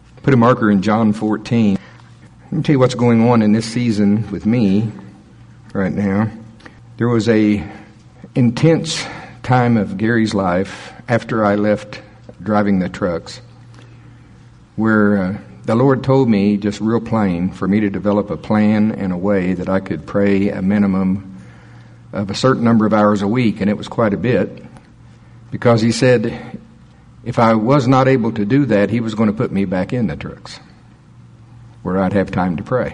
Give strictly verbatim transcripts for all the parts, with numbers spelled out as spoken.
Put a marker in John fourteen. Let me tell you what's going on in this season with me right now. There was a intense time of Gary's life after I left driving the trucks where uh, the Lord told me, just real plain, for me to develop a plan and a way that I could pray a minimum of a certain number of hours a week, and it was quite a bit, because he said if I was not able to do that, he was going to put me back in the trucks where I'd have time to pray.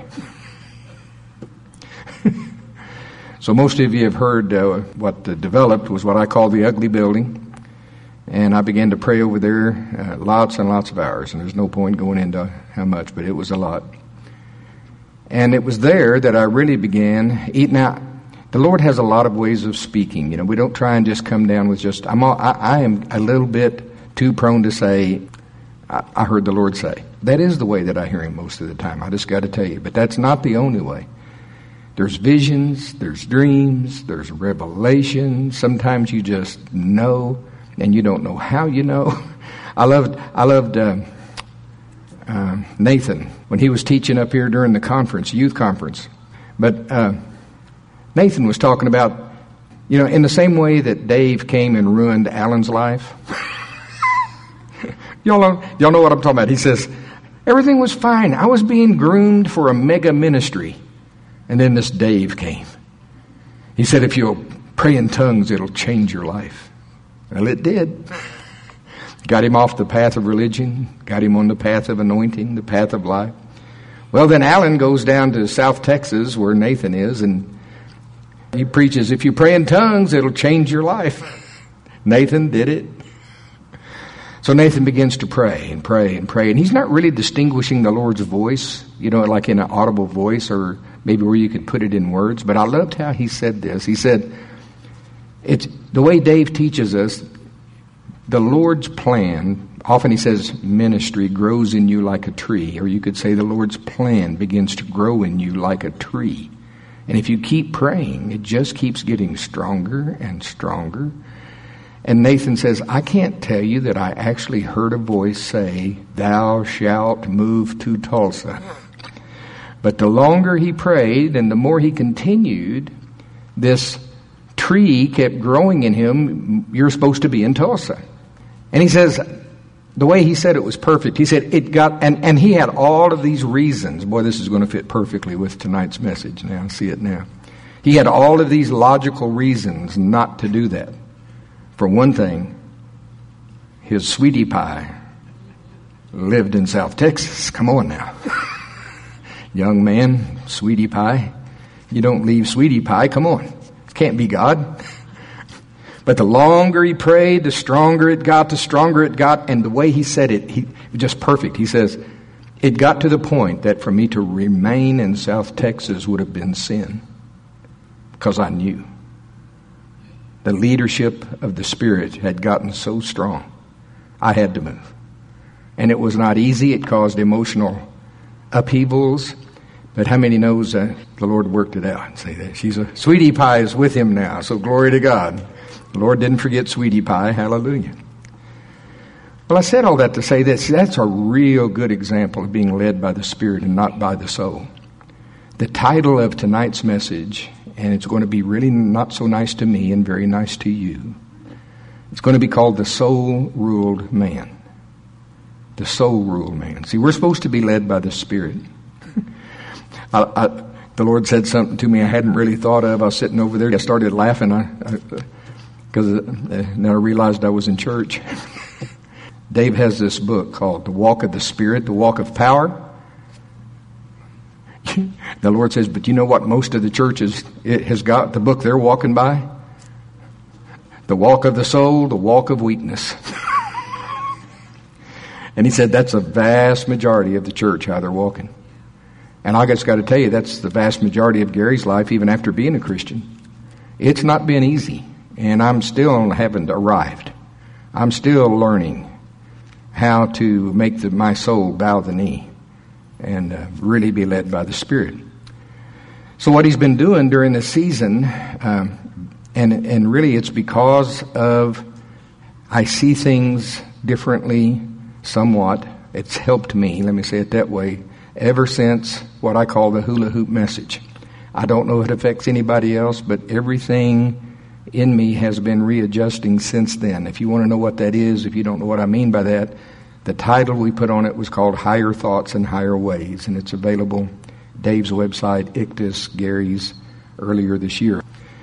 So most of you have heard uh, what uh, developed was what I call the ugly building. And I began to pray over there uh, lots and lots of hours. And there's no point going into how much, but it was a lot. And it was there that I really began eating out. The Lord has a lot of ways of speaking. You know, we don't try and just come down with just, I'm all, I, I am a little bit too prone to say, I, I heard the Lord say. That is the way that I hear him most of the time. I just got to tell you. But that's not the only way. There's visions, there's dreams, there's revelation. Sometimes you just know, and you don't know how you know. I loved, I loved uh, uh, Nathan when he was teaching up here during the conference, youth conference. But uh, Nathan was talking about, you know, in the same way that Dave came and ruined Alan's life. y'all know, y'all know what I'm talking about. He says, everything was fine. I was being groomed for a mega ministry. And then this Dave came. He said, if you'll pray in tongues, it'll change your life. Well, it did. Got him off the path of religion, got him on the path of anointing, the path of life. Well, then Alan goes down to South Texas, where Nathan is, and he preaches, if you pray in tongues, it'll change your life. Nathan did it. So Nathan begins to pray and pray and pray, and he's not really distinguishing the Lord's voice, you know, like in an audible voice or maybe where you could put it in words. But I loved how he said this. He said, it's the way Dave teaches us, the Lord's plan, often he says ministry grows in you like a tree, or you could say the Lord's plan begins to grow in you like a tree. And if you keep praying, it just keeps getting stronger and stronger. And Nathan says, I can't tell you that I actually heard a voice say, thou shalt move to Tulsa. But the longer he prayed and the more he continued, this tree kept growing in him. You're supposed to be in Tulsa. And he says, the way he said it was perfect. He said it got, and, and he had all of these reasons. Boy, this is going to fit perfectly with tonight's message now. I see it now. He had all of these logical reasons not to do that. For one thing, his sweetie pie lived in South Texas. Come on now. Young man, sweetie pie. You don't leave sweetie pie. Come on. It can't be God. But the longer he prayed, the stronger it got, the stronger it got. And the way he said it, he was just perfect. He says, it got to the point that for me to remain in South Texas would have been sin. Because I knew. The leadership of the Spirit had gotten so strong, I had to move. And it was not easy. It caused emotional upheavals. But how many knows uh, the Lord worked it out and say that? She's a sweetie pie is with him now, so glory to God. The Lord didn't forget sweetie pie. Hallelujah. Well, I said all that to say this. That's a real good example of being led by the Spirit and not by the soul. The title of tonight's message, and it's going to be really not so nice to me and very nice to you. It's going to be called The Soul-Ruled Man. The Soul-Ruled Man. See, we're supposed to be led by the Spirit. I, I, the Lord said something to me I hadn't really thought of. I was sitting over there. I started laughing because uh, then I realized I was in church. Dave has this book called The Walk of the Spirit, The Walk of Power. The Lord says, but you know what most of the churches it has got, the book they're walking by? The walk of the soul, the walk of weakness. And he said that's a vast majority of the church, how they're walking. And I just got to tell you, that's the vast majority of Gary's life, even after being a Christian. It's not been easy, and I'm still haven't arrived. I'm still learning how to make the, my soul bow the knee and uh, really be led by the Spirit. So what he's been doing during this season, um, and and really it's because of I see things differently somewhat It's helped me, let me say it that way, ever since what I call the hula hoop message. I don't know if it affects anybody else, but everything in me has been readjusting since then. If you want to know what that is, if you don't know what I mean by that, the title we put on it was called Higher Thoughts and Higher Ways, and it's available Dave's website, Ictus, Gary's, earlier this year.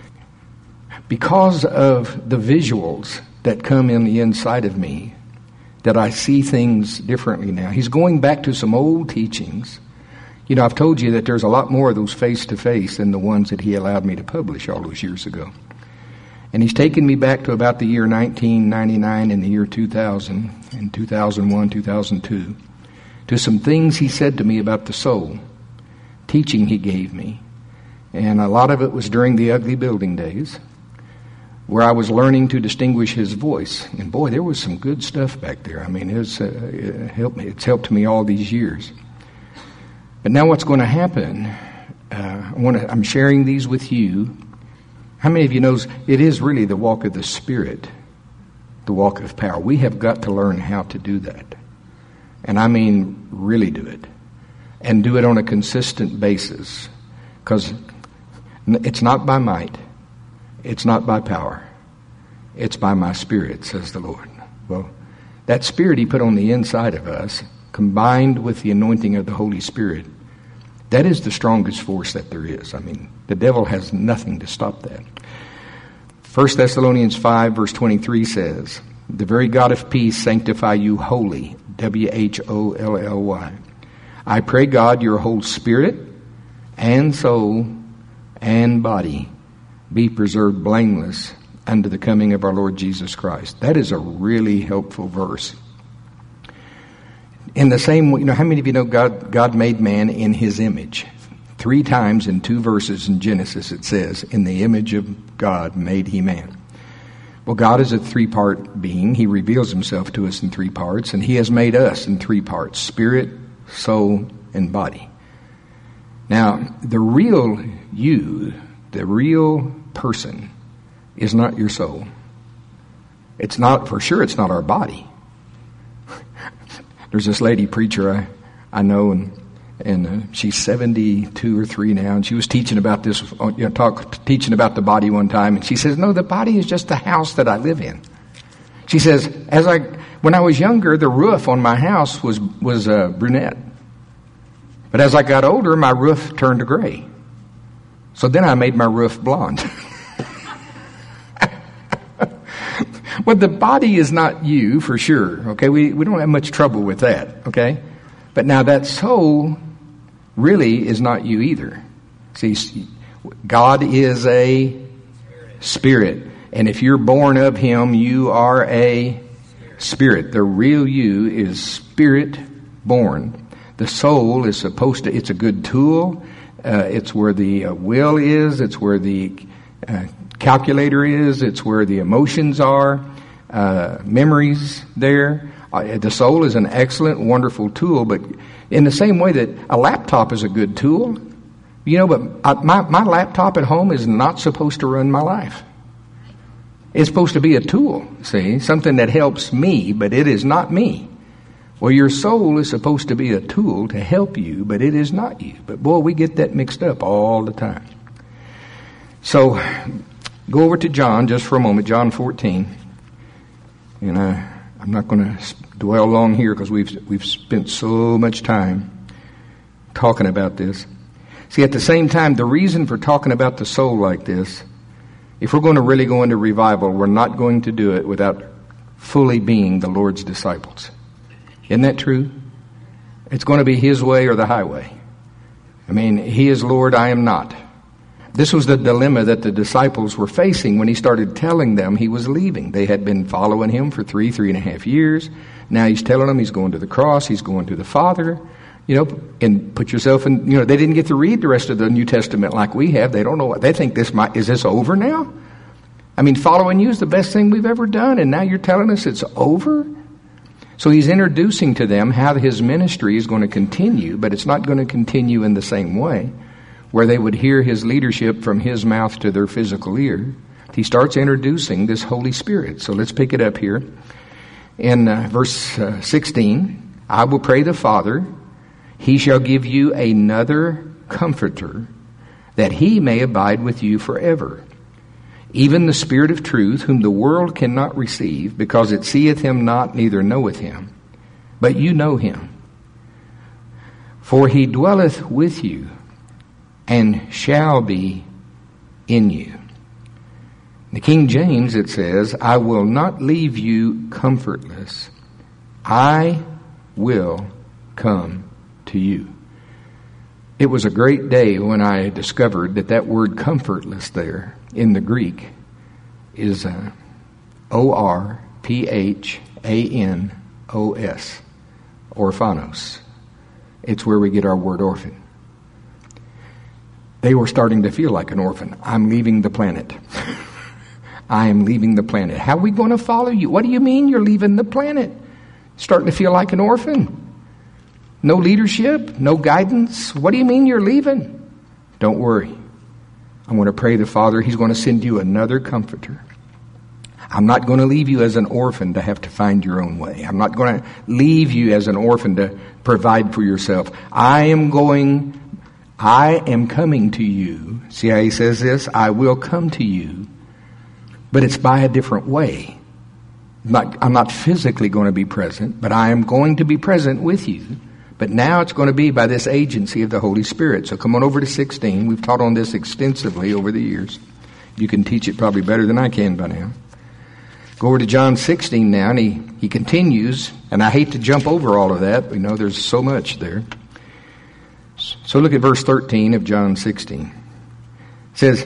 Because of the visuals that come in the inside of me, that I see things differently now. He's going back to some old teachings. You know, I've told you that there's a lot more of those face-to-face than the ones that he allowed me to publish all those years ago. And he's taken me back to about the year nineteen ninety-nine and the year two thousand, and two thousand one, two thousand two, to some things he said to me about the soul, teaching he gave me. And a lot of it was during the ugly building days, where I was learning to distinguish his voice. And boy, there was some good stuff back there. I mean, it's, uh, it helped me. It's helped me all these years. But now what's going to happen, uh, I want to, I'm sharing these with you. How many of you knows it is really the walk of the Spirit, the walk of power? We have got to learn how to do that. And I mean really do it. And do it on a consistent basis. Because it's not by might. It's not by power. It's by my Spirit, says the Lord. Well, that Spirit he put on the inside of us, combined with the anointing of the Holy Spirit, that is the strongest force that there is. I mean, the devil has nothing to stop that. First Thessalonians five, verse twenty-three says, the very God of peace sanctify you wholly, W H O L L Y. I pray God your whole spirit and soul and body be preserved blameless unto the coming of our Lord Jesus Christ. That is a really helpful verse. In the same way, you know, how many of you know God, God made man in his image? Three times in two verses in Genesis it says, in the image of God made he man. Well, God is a three-part being. He reveals himself to us in three parts, and he has made us in three parts, spirit, soul, and body. Now, the real you, the real person, is not your soul. It's not, for sure, it's not our body. There's this lady preacher I, I know, and and uh, she's seventy-two or three now, and she was teaching about this, you know, talk, teaching about the body one time, and she says, no, the body is just the house that I live in. She says, as I, when I was younger, the roof on my house was, was uh, brunette. But as I got older, my roof turned to gray. So then I made my roof blonde. Well, the body is not you, for sure, okay? We we don't have much trouble with that, okay? But now that soul really is not you either. See, God is a spirit. And if you're born of him, you are a spirit. The real you is spirit born. The soul is supposed to, it's a good tool. Uh, it's where the uh, will is. It's where the uh, calculator is. It's where the emotions are. Uh, memories there. Uh, the soul is an excellent, wonderful tool, but in the same way that a laptop is a good tool, you know, but I, my, my laptop at home is not supposed to run my life. It's supposed to be a tool, see, something that helps me, but it is not me. Well, your soul is supposed to be a tool to help you, but it is not you. But boy, we get that mixed up all the time. So, go over to John just for a moment, John fourteen. And I, I'm not going to dwell long here because we've we've spent so much time talking about this. See, at the same time, the reason for talking about the soul like this, if we're going to really go into revival, we're not going to do it without fully being the Lord's disciples. Isn't that true? It's going to be his way or the highway. I mean, he is Lord, I am not. This was the dilemma that the disciples were facing when he started telling them he was leaving. They had been following him for three, three and a half years. Now he's telling them he's going to the cross, he's going to the Father. You know, and put yourself in, you know, they didn't get to read the rest of the New Testament like we have. They don't know what, they think this might, is this over now? I mean, following you is the best thing we've ever done, and now you're telling us it's over? So he's introducing to them how his ministry is going to continue, but it's not going to continue in the same way, where they would hear his leadership from his mouth to their physical ear. He starts introducing this Holy Spirit. So let's pick it up here in uh, verse uh, sixteen. I will pray the Father, he shall give you another Comforter, that he may abide with you forever. Even the Spirit of truth, whom the world cannot receive, because it seeth him not, neither knoweth him. But you know him. For he dwelleth with you, and shall be in you. In the King James it says, I will not leave you comfortless. I will come to you. It was a great day when I discovered that that word comfortless there in the Greek is uh, O R P H A N O S, orphanos. It's where we get our word orphan. They were starting to feel like an orphan. I'm leaving the planet. I am leaving the planet. How are we going to follow you? What do you mean you're leaving the planet? Starting to feel like an orphan. No leadership, no guidance. What do you mean you're leaving? Don't worry. I'm going to pray the Father. He's going to send you another Comforter. I'm not going to leave you as an orphan to have to find your own way. I'm not going to leave you as an orphan to provide for yourself. I am going, I am coming to you. See how he says this? I will come to you. But it's by a different way. I'm not, I'm not physically going to be present, but I am going to be present with you. But now it's going to be by this agency of the Holy Spirit. So come on over to sixteen. We've taught on this extensively over the years. You can teach it probably better than I can by now. Go over to John sixteen now, and he, he continues. And I hate to jump over all of that. We know there's so much there. So look at verse thirteen of John sixteen. It says,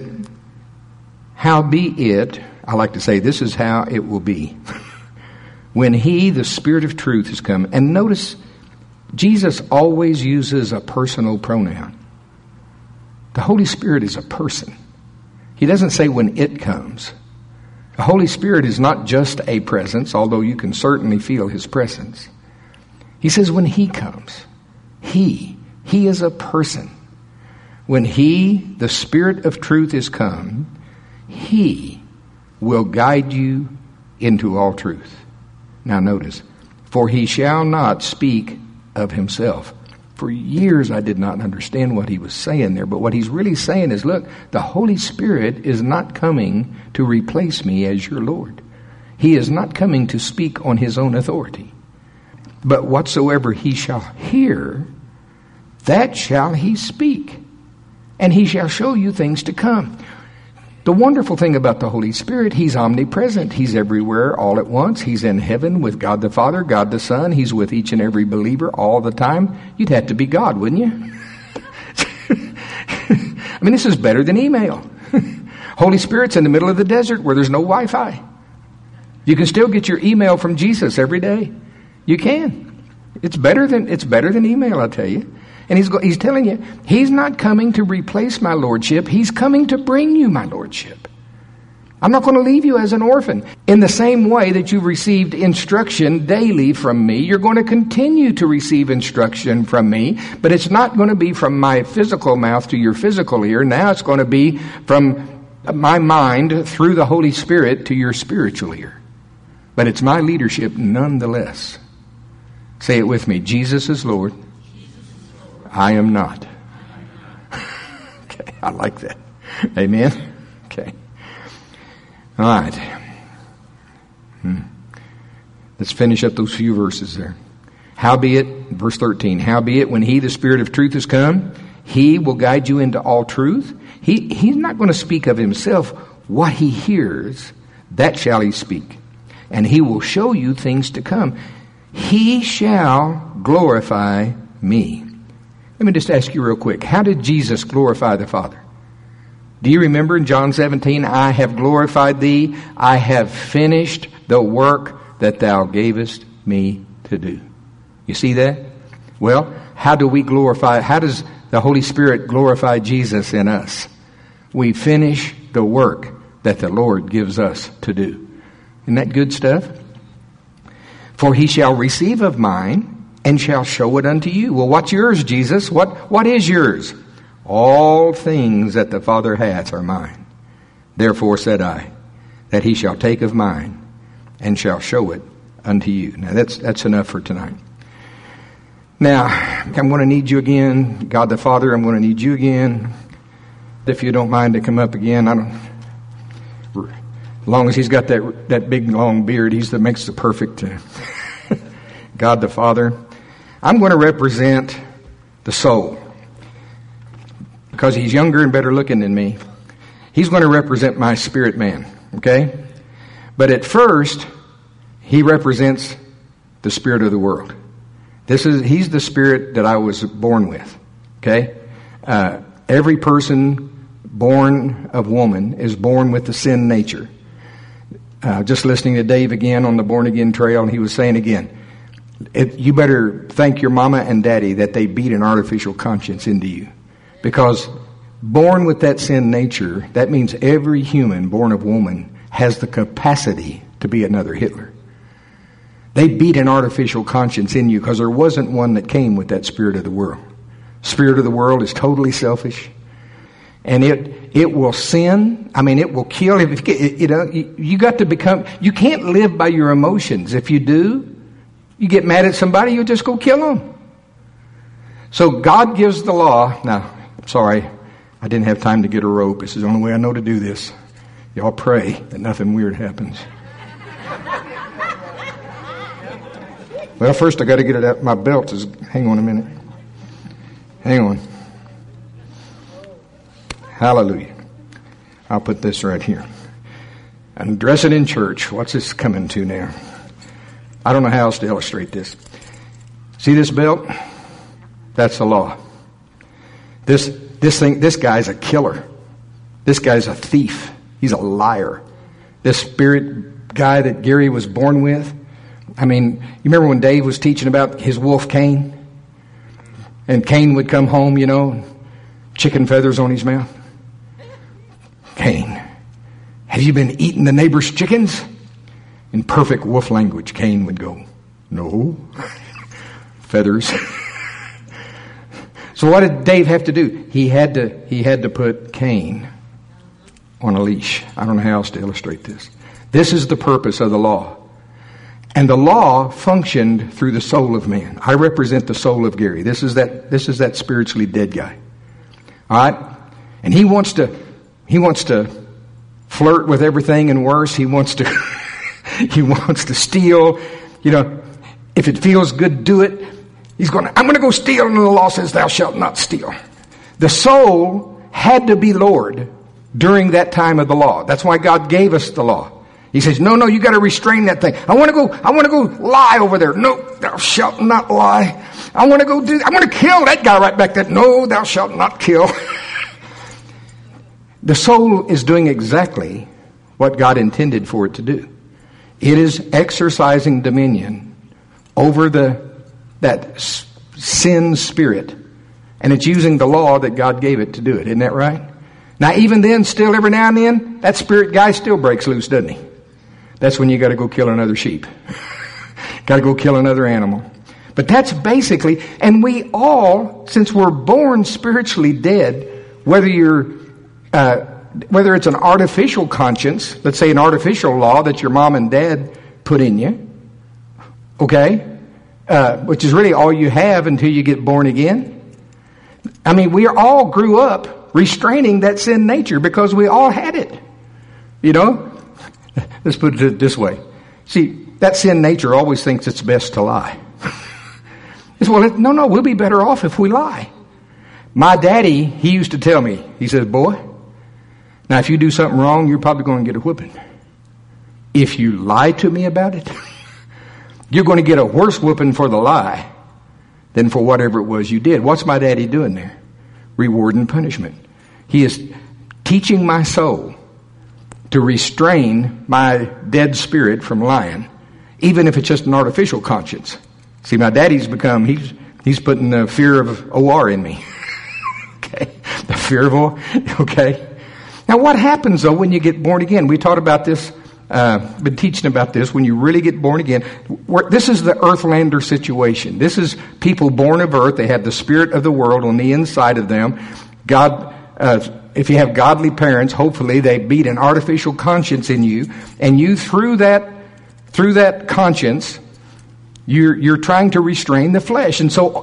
howbeit, I like to say this is how it will be. When he, the Spirit of truth, has come. And notice, Jesus always uses a personal pronoun. The Holy Spirit is a person. He doesn't say when it comes. The Holy Spirit is not just a presence, although you can certainly feel his presence. He says when he comes. He. He is a person. When he, the Spirit of truth, is come, he will guide you into all truth. Now notice, for he shall not speak of himself. For years I did not understand what he was saying there, but what he's really saying is, look, the Holy Spirit is not coming to replace me as your Lord. He is not coming to speak on his own authority. But whatsoever he shall hear, that shall he speak, and he shall show you things to come. The wonderful thing about the Holy Spirit, he's omnipresent. He's everywhere all at once. He's in heaven with God the Father, God the Son. He's with each and every believer all the time. You'd have to be God, wouldn't you? I mean, this is better than email. Holy Spirit's in the middle of the desert where there's no Wi-Fi. You can still get your email from Jesus every day. You can. It's better than it's better than email, I'll tell you. And he's, he's telling you, he's not coming to replace my lordship. He's coming to bring you my lordship. I'm not going to leave you as an orphan. In the same way that you've received instruction daily from me, you're going to continue to receive instruction from me, but it's not going to be from my physical mouth to your physical ear. Now it's going to be from my mind through the Holy Spirit to your spiritual ear. But it's my leadership nonetheless. Say it with me. Jesus is Lord. I am not. Okay, I like that. Amen? Okay. All right. Hmm. Let's finish up those few verses there. Howbeit, verse thirteen, howbeit, when he, the Spirit of truth, is come, he will guide you into all truth. He, he's not going to speak of himself. What he hears, that shall he speak. And he will show you things to come. He shall glorify me. Let me just ask you real quick. How did Jesus glorify the Father? Do you remember in John seventeen, I have glorified thee. I have finished the work that thou gavest me to do. You see that? Well, how do we glorify, how does the Holy Spirit glorify Jesus in us? We finish the work that the Lord gives us to do. Isn't that good stuff? For he shall receive of mine and shall show it unto you. Well, what's yours, Jesus? What, what is yours? All things that the Father hath are mine. Therefore said I, that he shall take of mine and shall show it unto you. Now that's, that's enough for tonight. Now, I'm going to need you again. God the Father, I'm going to need you again. If you don't mind to come up again, I don't. As long as he's got that that big long beard, he's that makes the perfect uh, God the Father. I'm going to represent the soul because he's younger and better looking than me. He's going to represent my spirit man, okay? But at first, he represents the spirit of the world. This is he's the spirit that I was born with, okay? Uh, every person born of woman is born with the sin nature. Uh, just listening to Dave again on the Born Again Trail, and he was saying again, it, you better thank your mama and daddy that they beat an artificial conscience into you. Because born with that sin nature, that means every human born of woman has the capacity to be another Hitler. They beat an artificial conscience in you because there wasn't one that came with that spirit of the world. Spirit of the world is totally selfish. And it it will sin. I mean, it will kill. If you know, you got to become. You can't live by your emotions. If you do, you get mad at somebody, you just go kill them. So God gives the law. Now, I'm sorry, I didn't have time to get a rope. This is the only way I know to do this. Y'all pray that nothing weird happens. Well, first I got to get it out. My belt is. Hang on a minute. Hang on. Hallelujah. I'll put this right here. And dress it in church. What's this coming to now? I don't know how else to illustrate this. See this belt? That's the law. This this thing. This guy's a killer. This guy's a thief. He's a liar. This spirit guy that Gary was born with. I mean, you remember when Dave was teaching about his wolf Cain? And Cain would come home, you know, chicken feathers on his mouth. Cain, have you been eating the neighbor's chickens? In perfect wolf language, Cain would go, no. Feathers. So what did Dave have to do? He had to he had to put Cain on a leash. I don't know how else to illustrate this. This is the purpose of the law. And the law functioned through the soul of man. I represent the soul of Gary. This is that this is that spiritually dead guy. All right? And he wants to he wants to flirt with everything and worse. He wants to he wants to steal. You know, if it feels good, do it. He's going to, I'm going to go steal, and the law says thou shalt not steal. The soul had to be Lord during that time of the law. That's why God gave us the law. He says, no, no, you got to restrain that thing. I want to go, I want to go lie over there. No, thou shalt not lie. I want to go do, I want to kill that guy right back there. No, thou shalt not kill. The soul is doing exactly what God intended for it to do. It is exercising dominion over the that sin spirit, and it's using the law that God gave it to do it. Isn't that right? Now, even then, still every now and then, that spirit guy still breaks loose, doesn't he? That's when you got to go kill another sheep. Got to go kill another animal. But that's basically, and we all, since we're born spiritually dead, whether you're, uh, whether it's an artificial conscience, let's say an artificial law that your mom and dad put in you, okay, uh, which is really all you have until you get born again. I mean, we all grew up restraining that sin nature because we all had it. You know? Let's put it this way. See, that sin nature always thinks it's best to lie. It's, well, no, no, we'll be better off if we lie. My daddy, he used to tell me, he says, boy, now if you do something wrong, you're probably going to get a whipping. If you lie to me about it, you're going to get a worse whipping for the lie than for whatever it was you did. What's my daddy doing there? Reward and punishment. He is teaching my soul to restrain my dead spirit from lying, even if it's just an artificial conscience. See, my daddy's become, he's he's putting the fear of O R in me. Okay? The fear of O R. Okay? Now, what happens, though, when you get born again? We taught about this, uh, been teaching about this, when you really get born again. This is the Earthlander situation. This is people born of earth. They have the spirit of the world on the inside of them. God, uh, if you have godly parents, hopefully they beat an artificial conscience in you, and you, through that, through that conscience, you're, you're trying to restrain the flesh. And so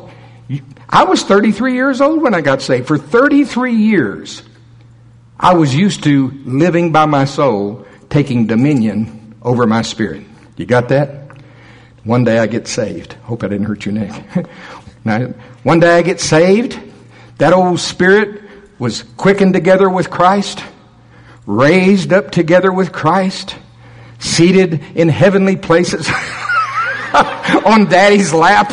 I was thirty-three years old when I got saved. For thirty-three years, I was used to living by my soul, taking dominion over my spirit. You got that? One day I get saved. Hope I didn't hurt your neck. Now, one day I get saved. That old spirit was quickened together with Christ, raised up together with Christ, seated in heavenly places on Daddy's lap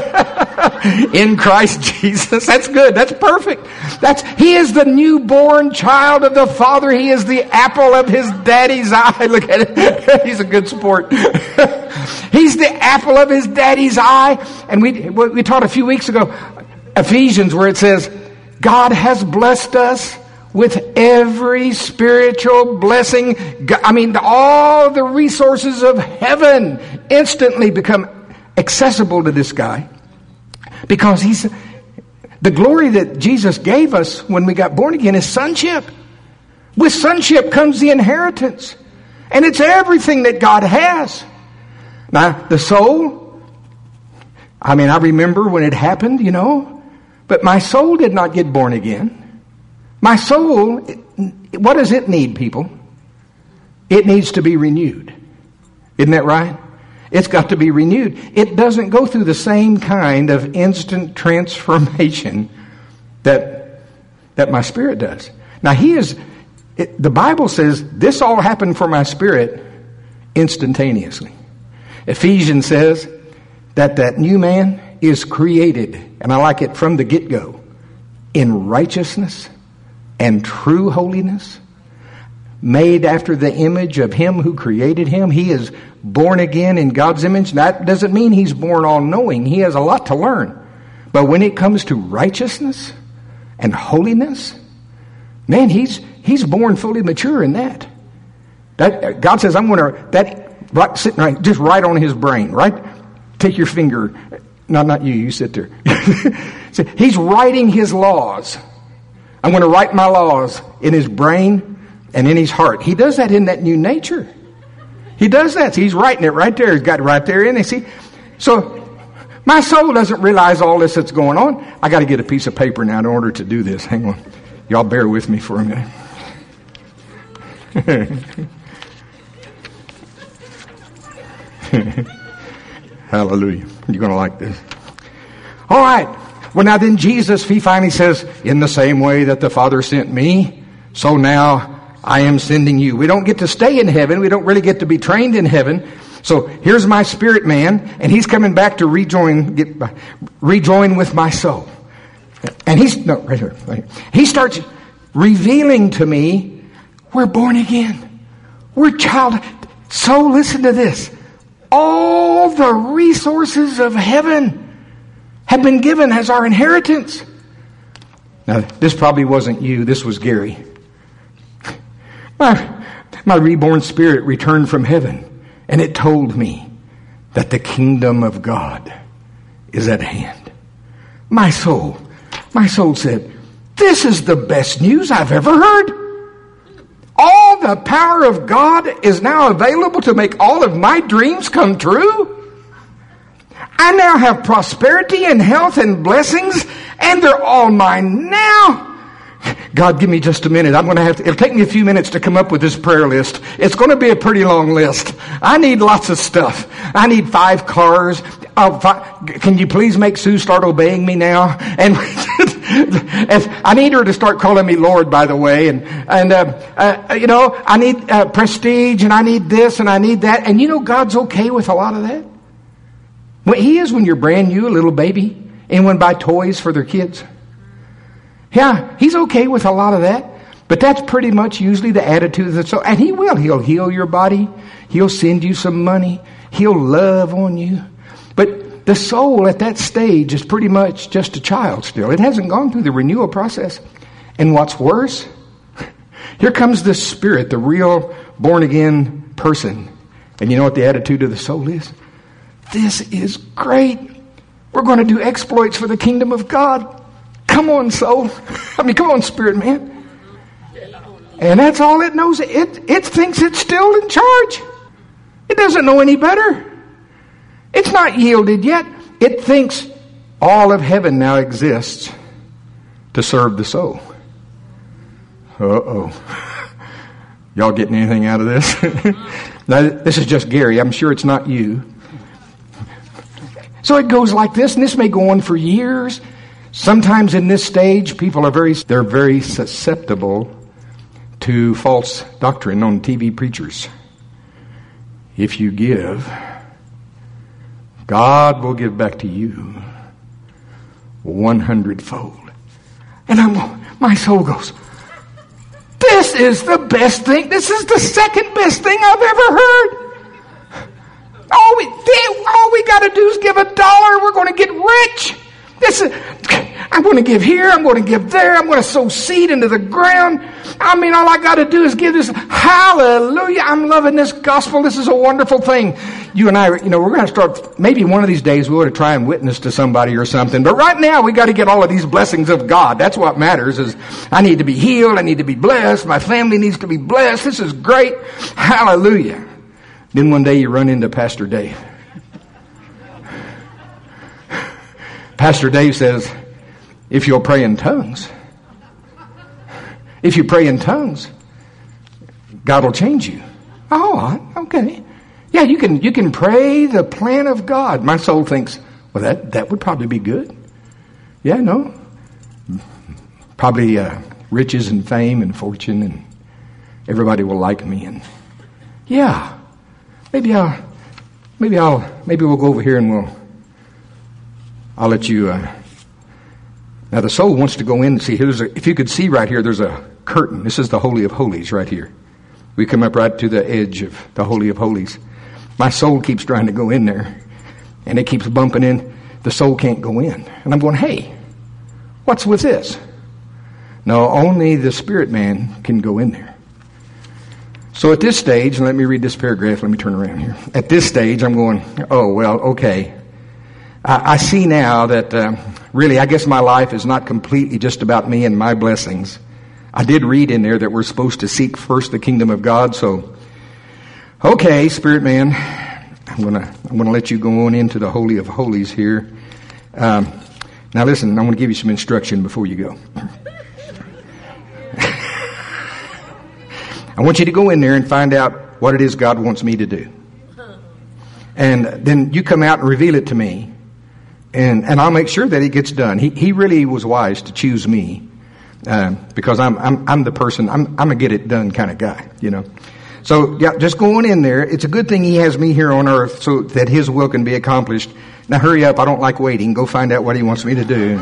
in Christ Jesus. That's good. That's perfect. That's He is the newborn child of the Father. He is the apple of His Daddy's eye. Look at it. He's a good sport. He's the apple of His Daddy's eye. And we we taught a few weeks ago Ephesians, where it says, God has blessed us with every spiritual blessing. I mean, all the resources of heaven instantly become accessible to this guy, because he's the glory that Jesus gave us when we got born again is sonship. With sonship comes the inheritance, and it's everything that God has. Now, the soul, I mean, I remember when it happened, you know, but my soul did not get born again. My soul, what does it need, people? It needs to be renewed. Isn't that right? It's got to be renewed. It doesn't go through the same kind of instant transformation that, that my spirit does. Now, he is, it, the Bible says this all happened for my spirit instantaneously. Ephesians says that that new man is created, and I like it from the get-go, in righteousness and true holiness, made after the image of Him who created him. He is born again in God's image. That doesn't mean he's born all-knowing. He has a lot to learn. But when it comes to righteousness and holiness, man, he's he's born fully mature in that. That God says, I'm going to, that right, sitting right, just right on his brain, right? Take your finger. No, not you. You sit there. So he's writing his laws. I'm going to write my laws in his brain and in his heart. He does that in that new nature. He does that. He's writing it right there. He's got it right there in it. See? So my soul doesn't realize all this that's going on. I got to get a piece of paper now in order to do this. Hang on. Y'all bear with me for a minute. Hallelujah. You're going to like this. All right. Well, now then Jesus, he finally says, in the same way that the Father sent me, so now I am sending you. We don't get to stay in heaven. We don't really get to be trained in heaven. So here's my spirit man, and he's coming back to rejoin, get, rejoin with my soul. And he's, no, right here, right here. He starts revealing to me, we're born again. We're child. So listen to this. All the resources of heaven have been given as our inheritance. Now, this probably wasn't you. This was Gary. My, my reborn spirit returned from heaven, and it told me that the kingdom of God is at hand. My soul, my soul said, this is the best news I've ever heard. All the power of God is now available to make all of my dreams come true. I now have prosperity and health and blessings, and they're all mine now. God, give me just a minute. I'm going to have to, it'll take me a few minutes to come up with this prayer list. It's going to be a pretty long list. I need lots of stuff. I need five cars. Uh, five, can you please make Sue start obeying me now? And I need her to start calling me Lord, by the way. And, and uh, uh, you know, I need uh, prestige, and I need this, and I need that. And you know, God's okay with a lot of that. Well, He is when you're brand new, a little baby. Anyone buy toys for their kids? Yeah, He's okay with a lot of that. But that's pretty much usually the attitude of the soul. And He will. He'll heal your body. He'll send you some money. He'll love on you. But the soul at that stage is pretty much just a child still. It hasn't gone through the renewal process. And what's worse, here comes the spirit, the real born-again person. And you know what the attitude of the soul is? This is great. We're going to do exploits for the kingdom of God. Come on, soul. I mean, come on, spirit man. And that's all it knows. It, it thinks it's still in charge. It doesn't know any better. It's not yielded yet. It thinks all of heaven now exists to serve the soul. Uh-oh. Y'all getting anything out of this? Now, this is just Gary. I'm sure it's not you. So it goes like this, and this may go on for years. Sometimes in this stage, people are very, they're very susceptible to false doctrine on T V preachers. If you give, God will give back to you one hundredfold. And I'm, my soul goes, this is the best thing. This is the second best thing I've ever heard. All we, all we got to do is give a dollar. We're going to get rich. This is, I'm going to give here. I'm going to give there. I'm going to sow seed into the ground. I mean, all I got to do is give this. Hallelujah. I'm loving this gospel. This is a wonderful thing. You and I, you know, we're going to start, maybe one of these days we ought to try and witness to somebody or something. But right now we got to get all of these blessings of God. That's what matters is I need to be healed. I need to be blessed. My family needs to be blessed. This is great. Hallelujah. Then one day you run into Pastor Dave. Pastor Dave says, if you'll pray in tongues, if you pray in tongues, God will change you. Oh, okay. Yeah, you can you can pray the plan of God. My soul thinks, well, that, that would probably be good. Yeah, no. Probably uh, riches and fame and fortune, and everybody will like me. And yeah, maybe I'll, maybe I'll, maybe we'll go over here and we'll, I'll let you. Uh, now the soul wants to go in and see. Here's a, if you could see right here, there's a curtain. This is the Holy of Holies right here. We come up right to the edge of the Holy of Holies. My soul keeps trying to go in there, and it keeps bumping in. The soul can't go in. And I'm going, hey, what's with this? No, only the spirit man can go in there. So at this stage, and let me read this paragraph. Let me turn around here. At this stage, I'm going, oh, well, okay. I, I see now that uh, really, I guess my life is not completely just about me and my blessings. I did read in there that we're supposed to seek first the kingdom of God. So, okay, spirit man, I'm gonna I'm gonna let you go on into the Holy of Holies here. Um, now, listen, I'm going to give you some instruction before you go. I want you to go in there and find out what it is God wants me to do, and then you come out and reveal it to me, and and I'll make sure that it gets done. He he really was wise to choose me. Uh, because I'm I'm I'm the person I'm I'm a get it done kind of guy, you know. So yeah, just going in there. It's a good thing He has me here on earth so that His will can be accomplished. Now hurry up! I don't like waiting. Go find out what He wants me to do.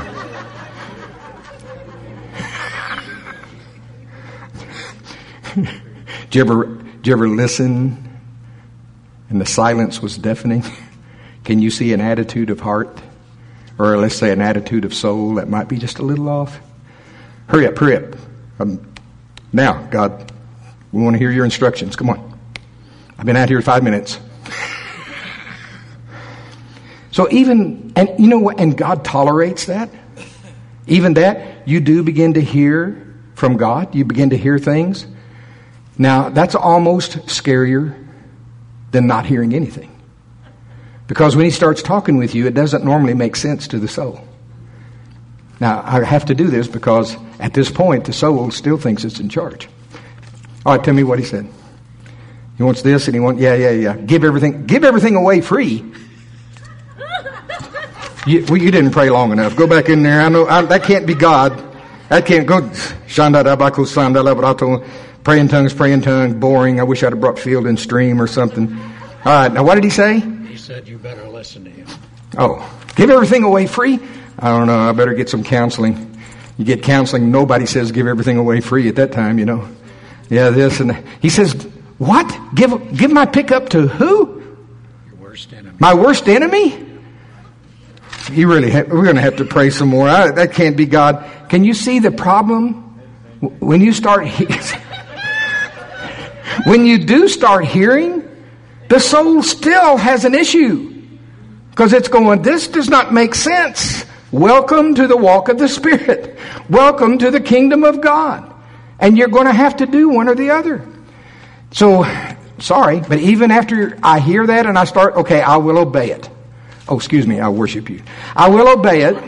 Did you ever did you ever listen, and the silence was deafening? Can you see an attitude of heart, or let's say an attitude of soul that might be just a little off? Hurry up, hurry up. Um, now, God, we want to hear your instructions. Come on. I've been out here five minutes. So even, and you know what, and God tolerates that. Even that, you do begin to hear from God. You begin to hear things. Now, that's almost scarier than not hearing anything. Because when He starts talking with you, it doesn't normally make sense to the soul. Now, I have to do this because at this point, the soul still thinks it's in charge. All right, tell me what he said. He wants this and he wants, yeah, yeah, yeah. Give everything, give everything away free. You, well, you didn't pray long enough. Go back in there. I know I, that can't be God. That can't go. Pray in tongues, pray in tongues. Boring. I wish I'd have brought Field and Stream or something. All right, now what did he say? He said you better listen to him. Oh, give everything away free? I don't know. I better get some counseling. You get counseling. Nobody says give everything away free at that time, you know. Yeah, this and that. He says, what? Give give my pickup to who? Your worst enemy. My worst enemy? You really have, we're going to have to pray some more. I, that can't be God. Can you see the problem? When you start, he- when you do start hearing, the soul still has an issue. Because it's going, this does not make sense. Welcome to the walk of the Spirit. Welcome to the kingdom of God. And you're going to have to do one or the other. So, sorry, but even after I hear that and I start, okay, I will obey it. Oh, excuse me, I worship you. I will obey it.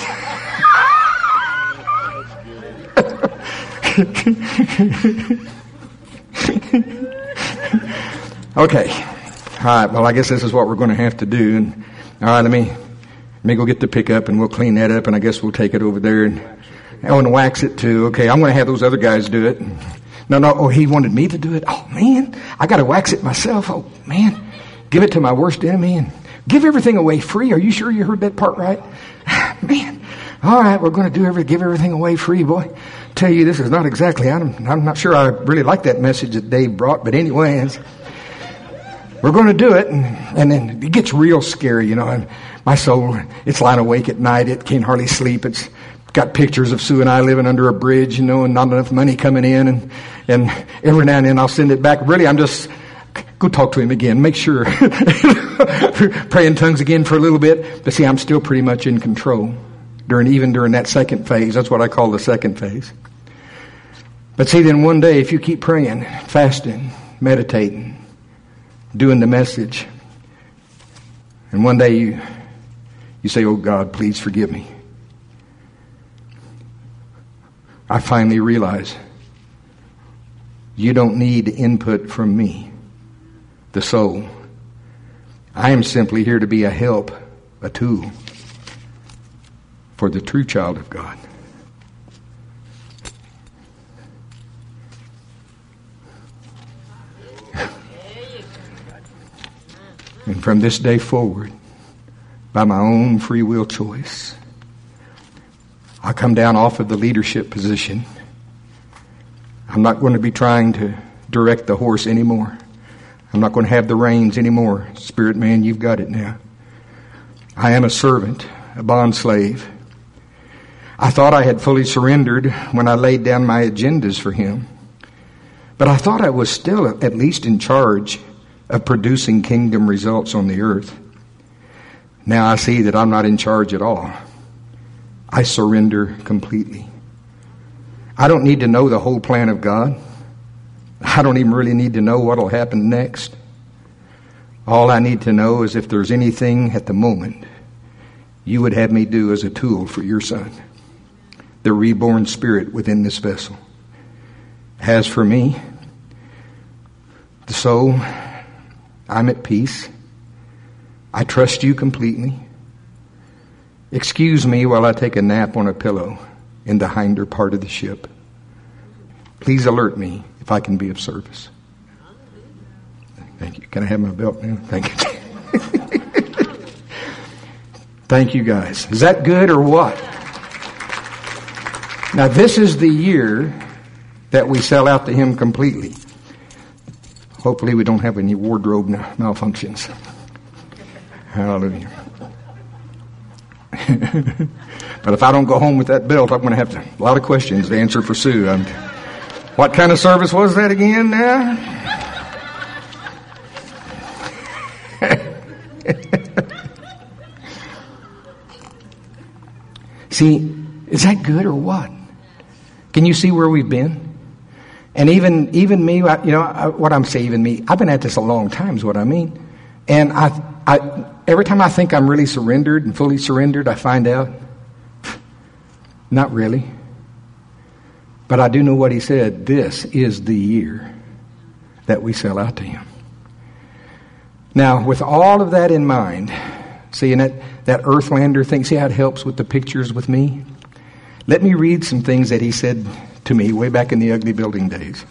Okay. All right. Well, I guess this is what we're going to have to do. And all right, let me let me go get the pickup, and we'll clean that up, and I guess we'll take it over there and oh, and wax it too. Okay, I'm going to have those other guys do it. No, no. Oh, he wanted me to do it. Oh man, I got to wax it myself. Oh man, give it to my worst enemy and give everything away free. Are you sure you heard that part right? Man. All right, we're going to do every give everything away free, boy. Tell you, this is not exactly. I'm, I'm not sure I really like that message that Dave brought, but anyways, we're going to do it, and, and then it gets real scary, you know. And my soul, it's lying awake at night. It can't hardly sleep. It's got pictures of Sue and I living under a bridge, you know, and not enough money coming in, and and every now and then I'll send it back. Really, I'm just go talk to him again. Make sure pray in tongues again for a little bit. But see, I'm still pretty much in control. During even during that second phase. That's what I call the second phase. But see, then one day, if you keep praying, fasting, meditating, doing the message, and one day you you say, oh God, please forgive me. I finally realize you don't need input from me, the soul. I am simply here to be a help, a tool for the true child of God. And from this day forward, by my own free will choice, I come down off of the leadership position. I'm not going to be trying to direct the horse anymore. I'm not going to have the reins anymore. Spirit man, you've got it now. I am a servant, a bond slave. I thought I had fully surrendered when I laid down my agendas for him. But I thought I was still at least in charge of producing kingdom results on the earth. Now I see that I'm not in charge at all. I surrender completely. I don't need to know the whole plan of God. I don't even really need to know what will happen next. All I need to know is if there's anything at the moment you would have me do as a tool for your son, the reborn spirit within this vessel. As for me, the soul, I'm at peace. I trust you completely. Excuse me while I take a nap on a pillow in the hinder part of the ship. Please alert me if I can be of service. Thank you. Can I have my belt now? Thank you. Thank you, guys. Is that good or what? Now, this is the year that we sell out to him completely. Hopefully we don't have any wardrobe malfunctions. Hallelujah. But if I don't go home with that belt, I'm going to have to, a lot of questions to answer for Sue. I'm, what kind of service was that again now? See, is that good or what? Can you see where we've been? And even even me, you know, what I'm saying, even me, I've been at this a long time is what I mean. And I, I, every time I think I'm really surrendered and fully surrendered, I find out, not really. But I do know what he said. This is the year that we sell out to him. Now, with all of that in mind, see, and that, that Earthlander thing, see how it helps with the pictures with me? Let me read some things that he said to me way back in the ugly building days.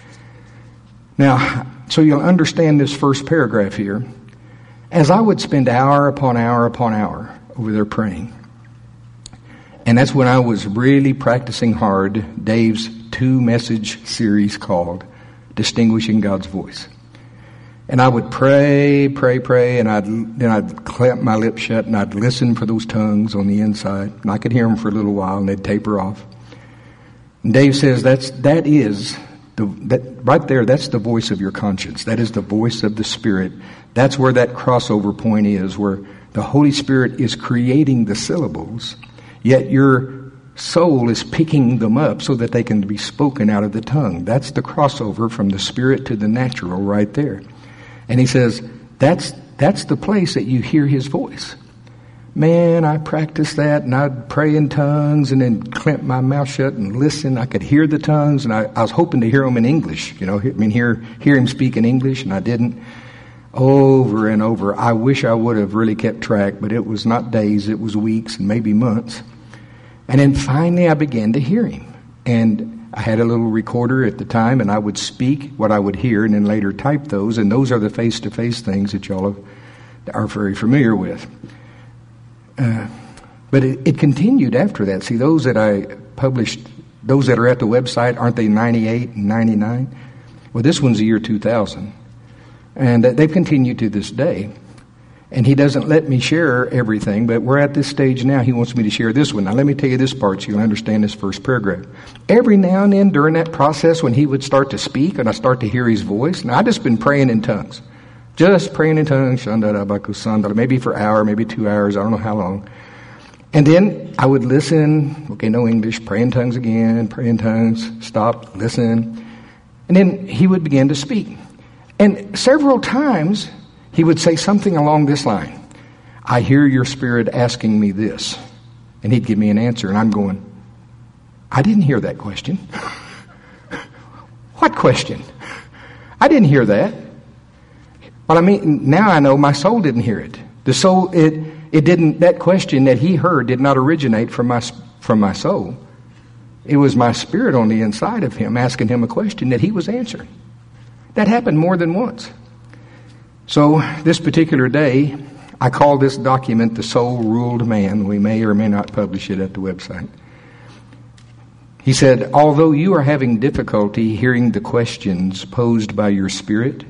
Now, so you'll understand this first paragraph here. As I would spend hour upon hour upon hour over there praying, and that's when I was really practicing hard Dave's two-message series called Distinguishing God's Voice. And I would pray, pray, pray, and I'd, then I'd clamp my lips shut, and I'd listen for those tongues on the inside. And I could hear them for a little while, and they'd taper off. And Dave says that's, that is, the, that right there, that's the voice of your conscience. That is the voice of the Spirit. That's where that crossover point is, where the Holy Spirit is creating the syllables, yet your soul is picking them up so that they can be spoken out of the tongue. That's the crossover from the Spirit to the natural right there. And he says, that's that's the place that you hear his voice. Man, I practiced that, and I'd pray in tongues and then clamp my mouth shut and listen. I could hear the tongues, and I, I was hoping to hear them in English. You know, I mean, hear, hear him speak in English, and I didn't. Over and over. I wish I would have really kept track, but it was not days, it was weeks and maybe months. And then finally I began to hear him. And I had a little recorder at the time, and I would speak what I would hear and then later type those. And those are the face-to-face things that y'all are very familiar with. Uh, but it, it continued after that. See, those that I published, those that are at the website, aren't they ninety-eight and ninety-nine? Well, this one's the year two thousand. And they've continued to this day. And he doesn't let me share everything, but we're at this stage now. He wants me to share this one. Now, let me tell you this part so you'll understand this first paragraph. Every now and then during that process when he would start to speak and I start to hear his voice, now I've just been praying in tongues. Just praying in tongues, maybe for an hour, maybe two hours, I don't know how long. And then I would listen, okay, no English, pray in tongues again, pray in tongues, stop, listen. And then he would begin to speak. And several times he would say something along this line. I hear your spirit asking me this. And he'd give me an answer. And I'm going, I didn't hear that question. What question? I didn't hear that. Well, I mean, now I know my soul didn't hear it. The soul, it, it didn't, that question that he heard did not originate from my, from my soul. It was my spirit on the inside of him asking him a question that he was answering. That happened more than once. So this particular day, I call this document The Soul-Ruled Man. We may or may not publish it at the website. He said, although you are having difficulty hearing the questions posed by your spirit,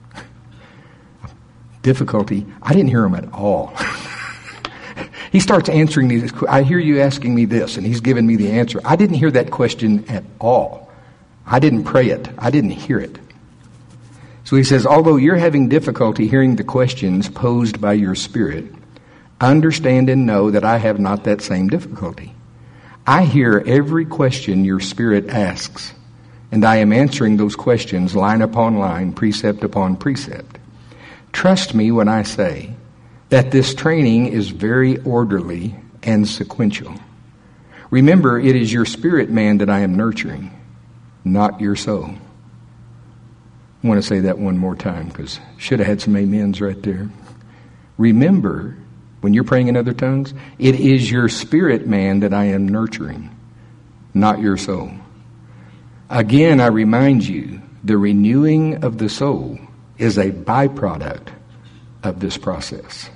difficulty, I didn't hear them at all. He starts answering these. I hear you asking me this, and he's giving me the answer. I didn't hear that question at all. I didn't pray it. I didn't hear it. So he says, although you're having difficulty hearing the questions posed by your spirit, understand and know that I have not that same difficulty. I hear every question your spirit asks, and I am answering those questions line upon line, precept upon precept. Trust me when I say that this training is very orderly and sequential. Remember, it is your spirit man that I am nurturing, not your soul. I want to say that one more time because should have had some amens right there. Remember, when you're praying in other tongues, it is your spirit man that I am nurturing, not your soul. Again, I remind you, the renewing of the soul is a byproduct of this process.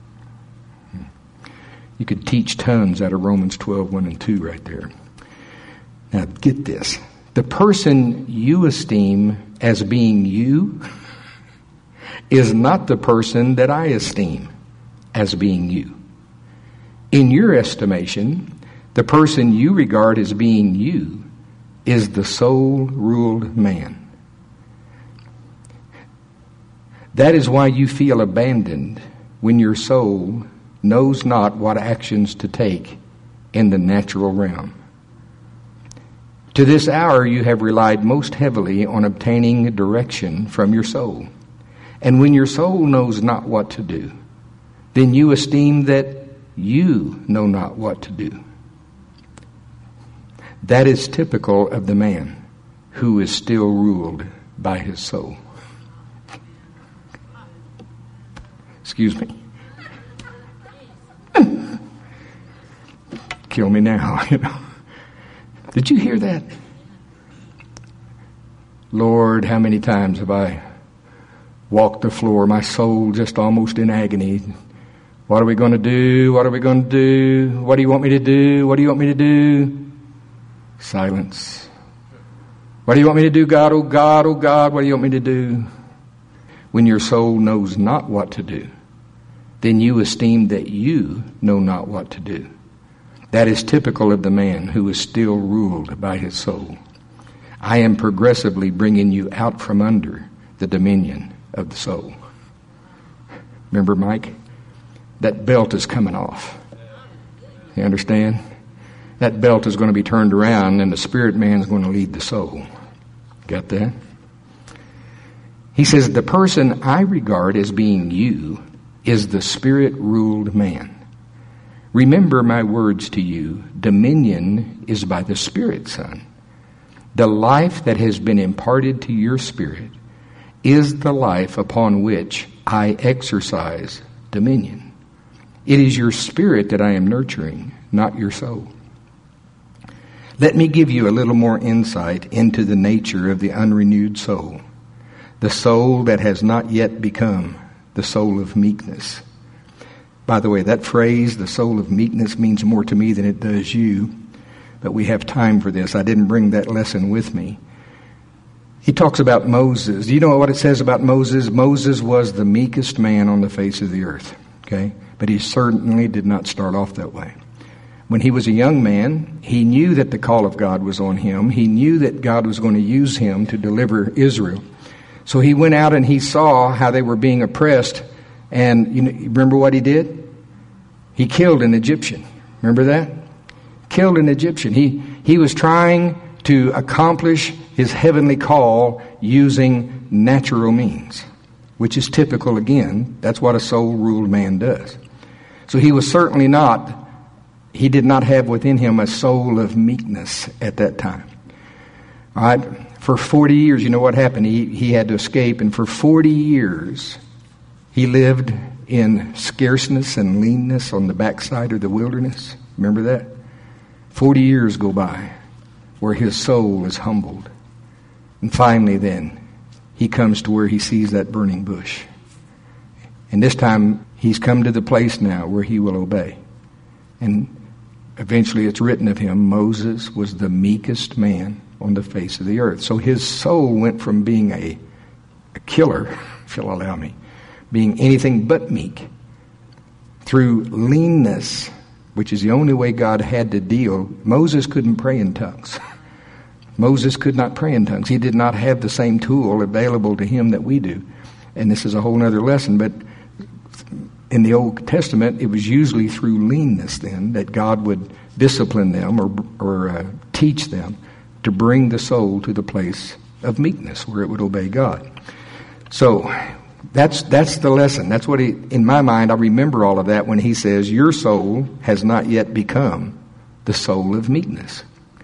You could teach tons out of Romans twelve, one and two right there. Now get this. The person you esteem as being you is not the person that I esteem as being you. In your estimation, the person you regard as being you is the soul-ruled man. That is why you feel abandoned when your soul knows not what actions to take in the natural realm. To this hour you have relied most heavily on obtaining direction from your soul. And when your soul knows not what to do, then you esteem that you know not what to do. That is typical of the man who is still ruled by his soul. Excuse me. Kill me now, you know. Did you hear that? Lord, how many times have I walked the floor, my soul just almost in agony. What are we going to do? What are we going to do? What do you want me to do? What do you want me to do? Silence. What do you want me to do, God? Oh, God, oh, God, what do you want me to do? When your soul knows not what to do, then you esteem that you know not what to do. That is typical of the man who is still ruled by his soul. I am progressively bringing you out from under the dominion of the soul. Remember, Mike? That belt is coming off. You understand? That belt is going to be turned around and the spirit man is going to lead the soul. Got that? He says, the person I regard as being you is the Spirit-ruled man. Remember my words to you. Dominion is by the Spirit, son. The life that has been imparted to your spirit is the life upon which I exercise dominion. It is your spirit that I am nurturing, not your soul. Let me give you a little more insight into the nature of the unrenewed soul, the soul that has not yet become the soul of meekness. By the way, that phrase, the soul of meekness, means more to me than it does you, but we have time for this. I didn't bring that lesson with me. He talks about Moses. Do you know what it says about Moses? Moses was the meekest man on the face of the earth, okay? But he certainly did not start off that way. When he was a young man, he knew that the call of God was on him. He knew that God was going to use him to deliver Israel. So he went out and he saw how they were being oppressed. And you know, remember what he did? He killed an Egyptian. Remember that? Killed an Egyptian. He, he was trying to accomplish his heavenly call using natural means, which is typical again. That's what a soul-ruled man does. So he was certainly not, he did not have within him a soul of meekness at that time. All right? For forty years, you know what happened? He, he had to escape, and for forty years, he lived in scarceness and leanness on the backside of the wilderness. Remember that? Forty years go by where his soul is humbled. And finally then, he comes to where he sees that burning bush. And this time, he's come to the place now where he will obey. And eventually it's written of him, Moses was the meekest man on the face of the earth. So his soul went from being a, a killer, if you'll allow me, being anything but meek, through leanness, which is the only way God had to deal. Moses couldn't pray in tongues. Moses could not pray in tongues. He did not have the same tool available to him that we do. And this is a whole other lesson, but in the Old Testament, it was usually through leanness then that God would discipline them or, or uh, teach them to bring the soul to the place of meekness where it would obey God. So that's that's the lesson. That's what he, in my mind, I remember all of that when he says, your soul has not yet become the soul of meekness.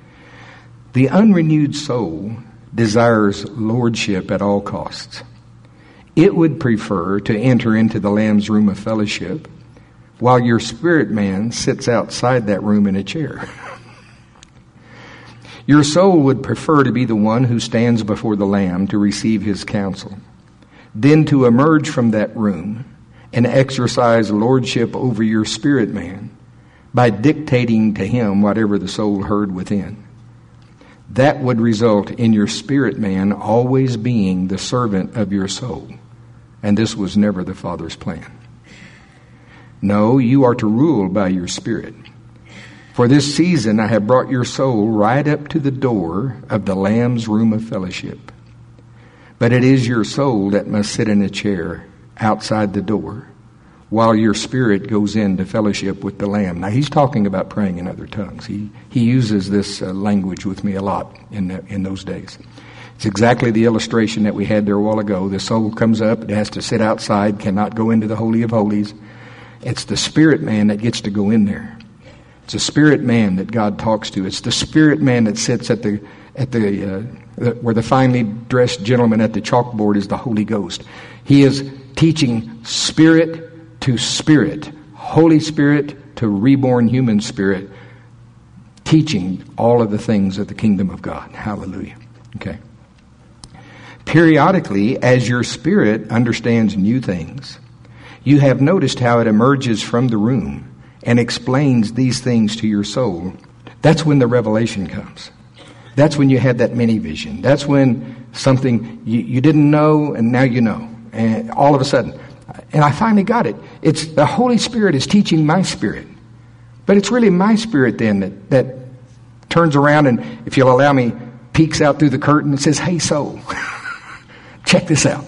The unrenewed soul desires lordship at all costs. It would prefer to enter into the Lamb's room of fellowship while your spirit man sits outside that room in a chair. Your soul would prefer to be the one who stands before the Lamb to receive his counsel, then to emerge from that room and exercise lordship over your spirit man by dictating to him whatever the soul heard within. That would result in your spirit man always being the servant of your soul. And this was never the Father's plan. No, you are to rule by your spirit. For this season I have brought your soul right up to the door of the Lamb's room of fellowship. But it is your soul that must sit in a chair outside the door while your spirit goes into fellowship with the Lamb. Now, he's talking about praying in other tongues. He he uses this uh, language with me a lot in the, in those days. It's exactly the illustration that we had there a while ago. The soul comes up, it has to sit outside, cannot go into the Holy of Holies. It's the spirit man that gets to go in there. It's the spirit man that God talks to. It's the spirit man that sits at the at the, uh, the where the finely dressed gentleman at the chalkboard is the Holy Ghost. He is teaching spirit to spirit, Holy Spirit to reborn human spirit, teaching all of the things of the kingdom of God. Hallelujah. Okay. Periodically, as your spirit understands new things, you have noticed how it emerges from the room and explains these things to your soul. That's when the revelation comes. That's when you had that mini vision. That's when something you, you didn't know and now you know. And all of a sudden, and I finally got it. It's the Holy Spirit is teaching my spirit. But it's really my spirit then that, that turns around and, if you'll allow me, peeks out through the curtain and says, hey, soul, check this out.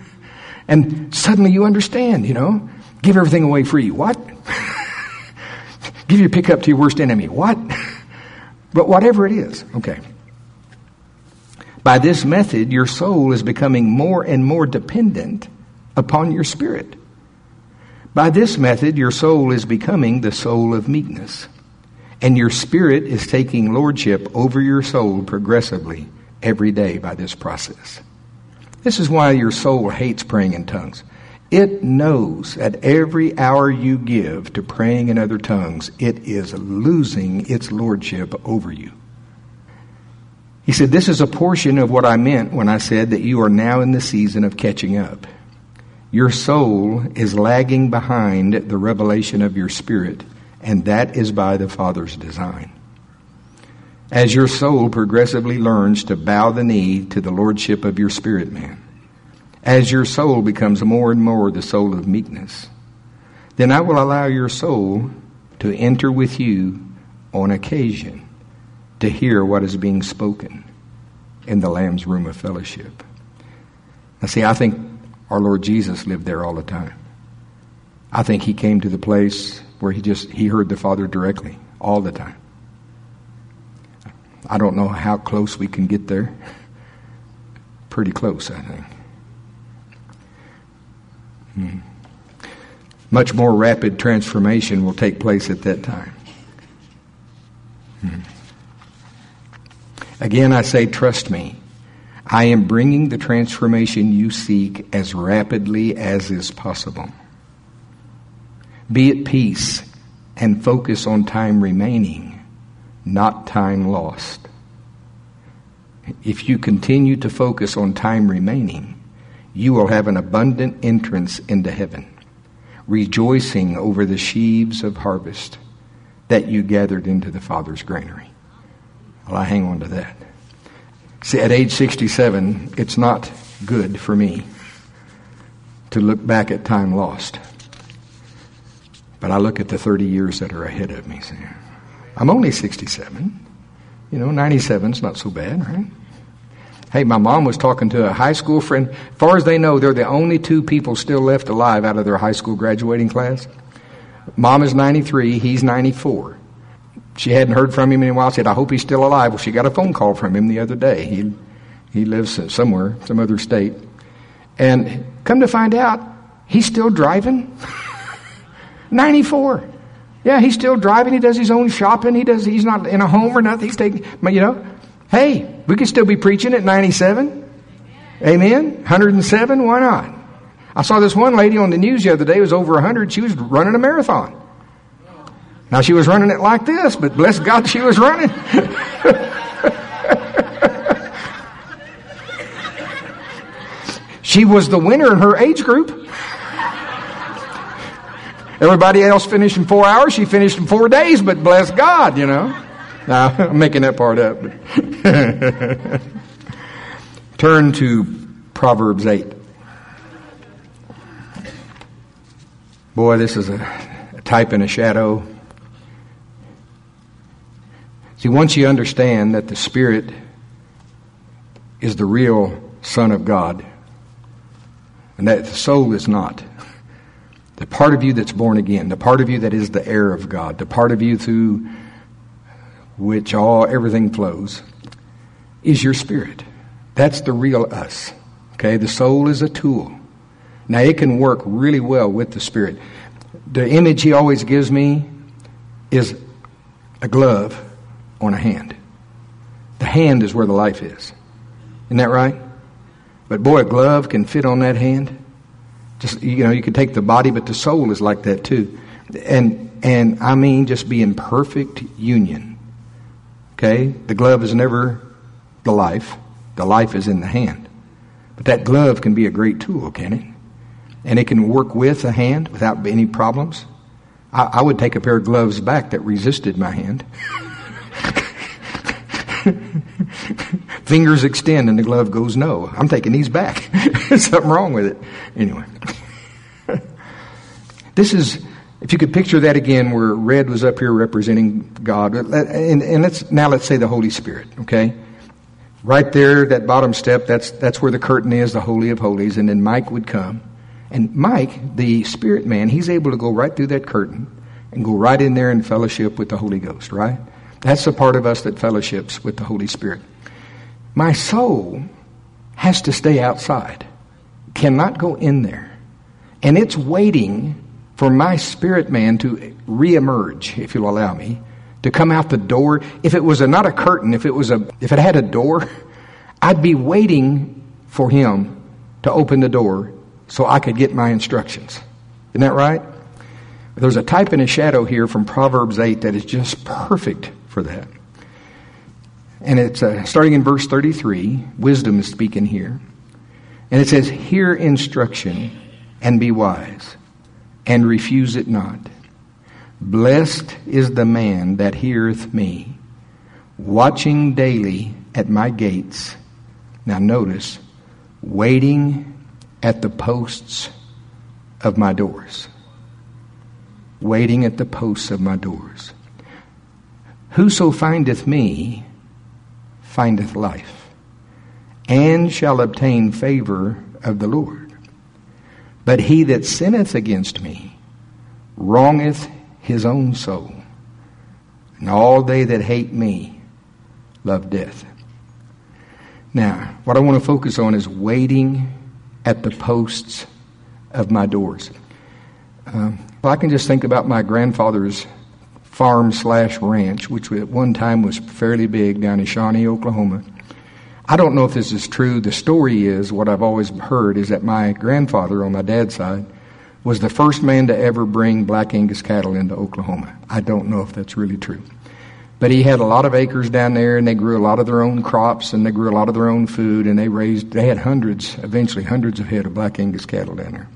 And suddenly you understand, you know, give everything away free. What? Give your pickup to your worst enemy. What? But whatever it is, okay. By this method, your soul is becoming more and more dependent upon your spirit. By this method, your soul is becoming the soul of meekness, and your spirit is taking lordship over your soul progressively every day by this process. This is why your soul hates praying in tongues. It knows at every hour you give to praying in other tongues, it is losing its lordship over you. He said, this is a portion of what I meant when I said that you are now in the season of catching up. Your soul is lagging behind the revelation of your spirit, and that is by the Father's design. As your soul progressively learns to bow the knee to the lordship of your spirit man, as your soul becomes more and more the soul of meekness, then I will allow your soul to enter with you on occasion to hear what is being spoken in the Lamb's room of fellowship. Now see, I think our Lord Jesus lived there all the time. I think he came to the place where he just, he heard the Father directly all the time. I don't know how close we can get there. Pretty close, I think. Hmm. Much more rapid transformation will take place at that time. Hmm. Again, I say, trust me. I am bringing the transformation you seek as rapidly as is possible. Be at peace and focus on time remaining, not time lost. If you continue to focus on time remaining, you will have an abundant entrance into heaven, rejoicing over the sheaves of harvest that you gathered into the Father's granary. Well, I hang on to that. See, at age sixty-seven, it's not good for me to look back at time lost. But I look at the thirty years that are ahead of me. See, I'm only sixty-seven. You know, ninety-seven's not so bad, right? Hey, my mom was talking to a high school friend. As far as they know, they're the only two people still left alive out of their high school graduating class. Mom is ninety-three, he's ninety-four. She hadn't heard from him in a while. Said, I hope he's still alive. Well, she got a phone call from him the other day. He he lives somewhere, some other state. And come to find out, he's still driving. ninety-four. Yeah, he's still driving. He does his own shopping. He does. He's not in a home or nothing. He's taking, you know. Hey, we can still be preaching at ninety-seven. Amen. one hundred seven. Why not? I saw this one lady on the news the other day. It was over one hundred. She was running a marathon. Now, she was running it like this, but bless God, she was running. She was the winner in her age group. Everybody else finished in four hours. She finished in four days, but bless God, you know. Now, I'm making that part up. But turn to Proverbs eight. Boy, this is a, a type and a shadow. See, once you understand that the Spirit is the real Son of God, and that the soul is not, the part of you that's born again, the part of you that is the heir of God, the part of you through which all everything flows, is your spirit. That's the real us. Okay, the soul is a tool. Now, it can work really well with the Spirit. The image he always gives me is a glove on a hand. The hand is where the life is. Isn't that right? But boy, a glove can fit on that hand. Just, you know, you could take the body, but the soul is like that too. And and I mean just be in perfect union. Okay? The glove is never the life. The life is in the hand. But that glove can be a great tool, can it? And it can work with the hand without any problems. I, I would take a pair of gloves back that resisted my hand. Fingers extend and the glove goes no. I'm taking these back. There's something wrong with it. Anyway. This is, if you could picture that again, where red was up here representing God. And, and let's now let's say the Holy Spirit, okay? Right there, that bottom step, that's that's where the curtain is, the Holy of Holies. And then Mike would come. And Mike, the Spirit man, he's able to go right through that curtain and go right in there and fellowship with the Holy Ghost, right? That's the part of us that fellowships with the Holy Spirit. My soul has to stay outside, cannot go in there. And it's waiting for my spirit man to reemerge, if you'll allow me, to come out the door. If it was a, not a curtain, if it was a, if it had a door, I'd be waiting for him to open the door so I could get my instructions. Isn't that right? There's a type and a shadow here from Proverbs eight that is just perfect for that. And it's uh, starting in verse thirty-three. Wisdom is speaking here. And it says, hear instruction and be wise, and refuse it not. Blessed is the man that heareth me, watching daily at my gates. Now notice, waiting at the posts of my doors. Waiting at the posts of my doors. Whoso findeth me findeth life, and shall obtain favor of the Lord. But he that sinneth against me wrongeth his own soul, and all they that hate me love death. Now, what I want to focus on is waiting at the posts of my doors. Um, well, I can just think about my grandfather's farm slash ranch, which at one time was fairly big down in Shawnee, Oklahoma. I don't know if this is true. The story is, what I've always heard, is that my grandfather on my dad's side was the first man to ever bring Black Angus cattle into Oklahoma. I don't know if that's really true. But he had a lot of acres down there, and they grew a lot of their own crops, and they grew a lot of their own food, and they raised, they had hundreds, eventually hundreds of head of Black Angus cattle down there.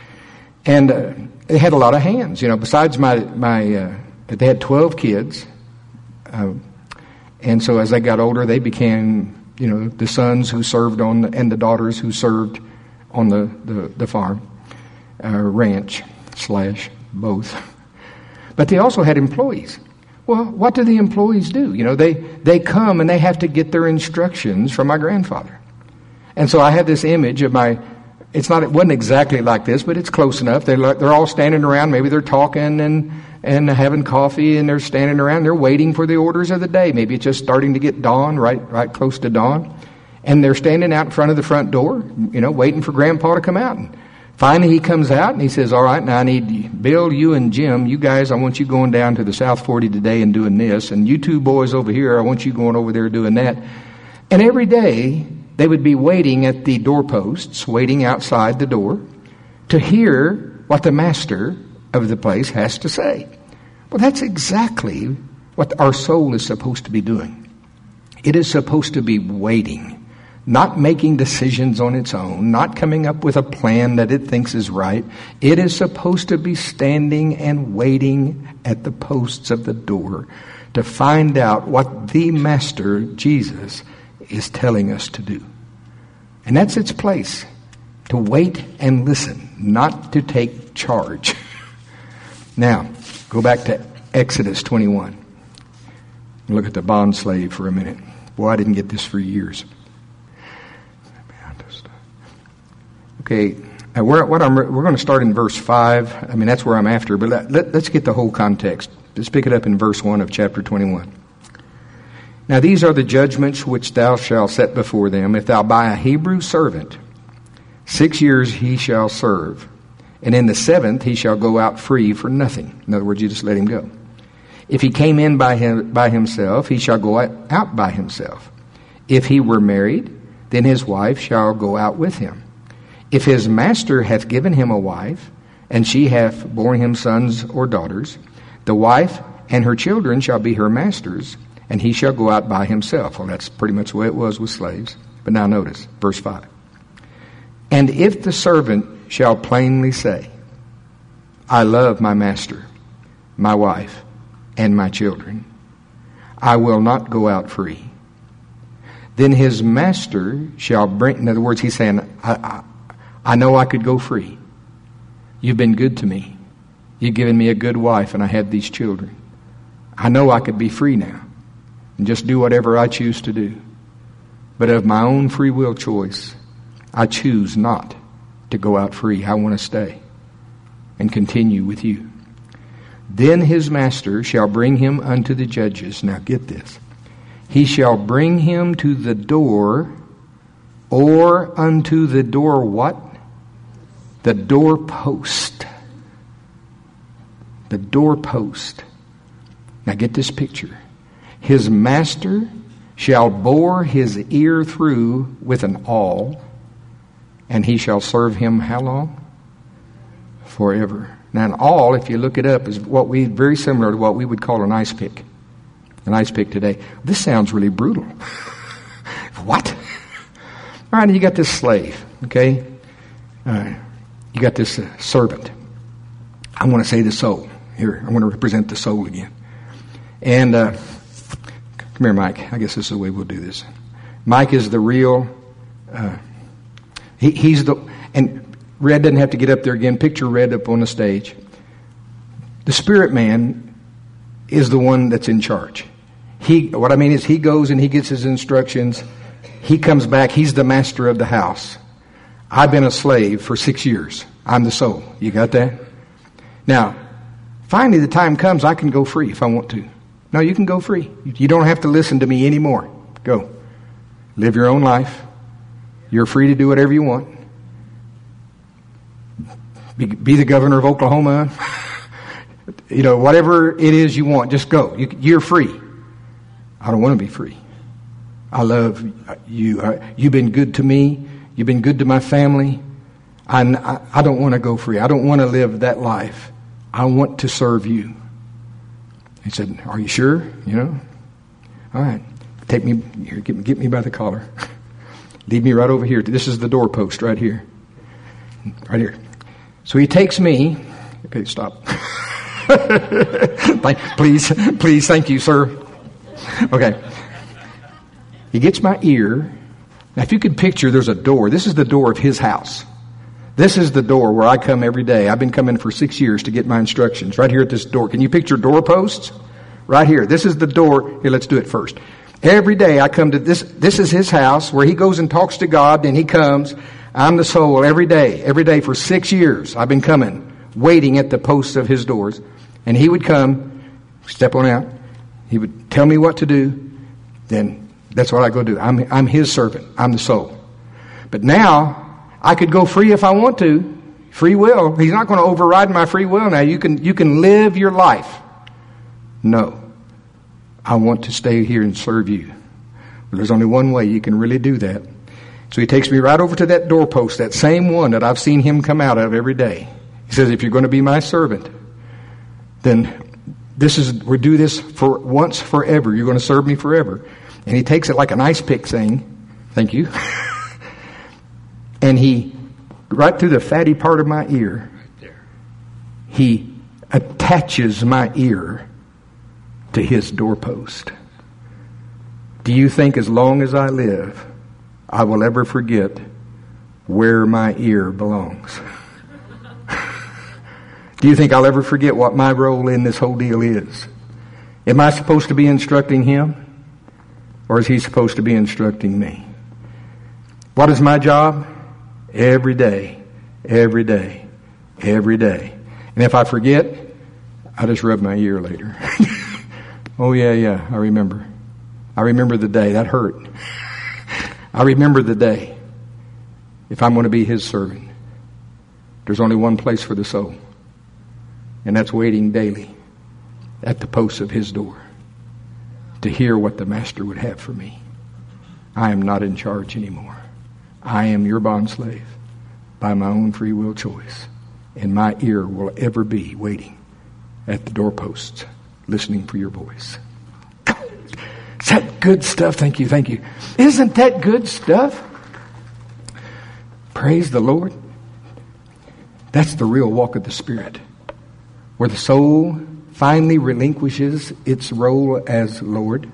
And uh, they had a lot of hands, you know, besides my, my uh, they had twelve kids. Uh, and so as they got older, they became, you know, the sons who served on, the, and the daughters who served on the, the, the farm, uh, ranch, slash, both. But they also had employees. Well, what do the employees do? You know, they, they come and they have to get their instructions from my grandfather. And so I have this image of my, it's not, it wasn't exactly like this, but it's close enough. They're, they're all standing around, maybe they're talking and, and having coffee, and they're standing around, they're waiting for the orders of the day. Maybe it's just starting to get dawn, right, right close to dawn. And they're standing out in front of the front door, you know, waiting for Grandpa to come out. And finally, he comes out and he says, all right, now I need Bill, you and Jim, you guys, I want you going down to the South forty today and doing this. And you two boys over here, I want you going over there doing that. And every day, they would be waiting at the doorposts, waiting outside the door, to hear what the master of the place has to say. Well, that's exactly what our soul is supposed to be doing. It is supposed to be waiting. Not making decisions on its own, not coming up with a plan that it thinks is right. It is supposed to be standing and waiting at the posts of the door to find out what the Master, Jesus, is telling us to do. And that's its place, to wait and listen, not to take charge. Now, go back to Exodus twenty-one. Look at the bond slave for a minute. Boy, I didn't get this for years. Okay, uh, we're, what I'm, we're going to start in verse five. I mean, that's where I'm after, but let, let, let's get the whole context. Let's pick it up in verse one of chapter twenty-one. Now these are the judgments which thou shalt set before them. If thou buy a Hebrew servant, six years he shall serve, and in the seventh he shall go out free for nothing. In other words, you just let him go. If he came in by him, by himself, he shall go out by himself. If he were married, then his wife shall go out with him. If his master hath given him a wife, and she hath borne him sons or daughters, the wife and her children shall be her master's, and he shall go out by himself. Well, that's pretty much the way it was with slaves. But now notice, verse five. And if the servant shall plainly say, I love my master, my wife, and my children, I will not go out free. Then his master shall bring, in other words, he's saying, I, I, I know I could go free. You've been good to me. You've given me a good wife, and I have these children. I know I could be free now and just do whatever I choose to do. But of my own free will choice, I choose not to go out free. I want to stay and continue with you. Then his master shall bring him unto the judges. Now get this. He shall bring him to the door, or unto the door what? The doorpost. the doorpost. Now get this picture. His master shall bore his ear through with an awl, and he shall serve him how long? Forever. Now an awl, if you look it up, is what we very similar to what we would call an ice pick. An ice pick today. This sounds really brutal. What? All right, you got this slave, okay? Uh, you got this uh, servant. I want to say the soul. Here, I want to represent the soul again. And uh, come here, Mike. I guess this is the way we'll do this. Mike is the real. Uh, he, he's the. And Red doesn't have to get up there again. Picture Red up on the stage. The spirit man is the one that's in charge. He. What I mean is, he goes and he gets his instructions. He comes back. He's the master of the house. I've been a slave for six years. I'm the soul. You got that? Now, finally, the time comes I can go free if I want to. No, you can go free. You don't have to listen to me anymore. Go. Live your own life. You're free to do whatever you want. Be, be the governor of Oklahoma. You know, whatever it is you want, just go. You, you're free. I don't want to be free. I love you. You've been good to me. You've been good to my family. I, I don't want to go free. I don't want to live that life. I want to serve you. He said, are you sure? You know? All right. Take me, here, get me, get me by the collar. Lead me right over here. This is the doorpost right here. Right here. So he takes me. Okay, stop. please, please, thank you, sir. Okay. He gets my ear. Now, if you could picture, there's a door. This is the door of his house. This is the door where I come every day. I've been coming for six years to get my instructions. Right here at this door. Can you picture doorposts? Right here. This is the door. Here, let's do it first. Every day I come to this. This is his house where he goes and talks to God. And he comes. I'm the soul every day. Every day for six years. I've been coming, waiting at the posts of his doors. And he would come, step on out. He would tell me what to do. Then that's what I go do. I'm, I'm his servant. I'm the soul. But now, I could go free if I want to. Free will. He's not going to override my free will now. You can, you can live your life. No. I want to stay here and serve you. Well, there's only one way you can really do that. So he takes me right over to that doorpost, that same one that I've seen him come out of every day. He says, if you're going to be my servant, then this is, we do this for once forever. You're going to serve me forever. And he takes it like an ice pick saying, thank you. And he, right through the fatty part of my ear, he attaches my ear to his doorpost. Do you think as long as I live, I will ever forget where my ear belongs? Do you think I'll ever forget what my role in this whole deal is? Am I supposed to be instructing him? Or is he supposed to be instructing me? What is my job? Every day, every day, every day. And if I forget, I just rub my ear later. Oh, yeah, yeah, I remember. I remember the day. That hurt. I remember the day. If I'm going to be his servant, there's only one place for the soul. And that's waiting daily at the posts of his door to hear what the master would have for me. I am not in charge anymore. I am your bondslave by my own free will choice. And my ear will ever be waiting at the doorposts, listening for your voice. Is that good stuff? Thank you, thank you. Isn't that good stuff? Praise the Lord. That's the real walk of the Spirit, where the soul finally relinquishes its role as Lord,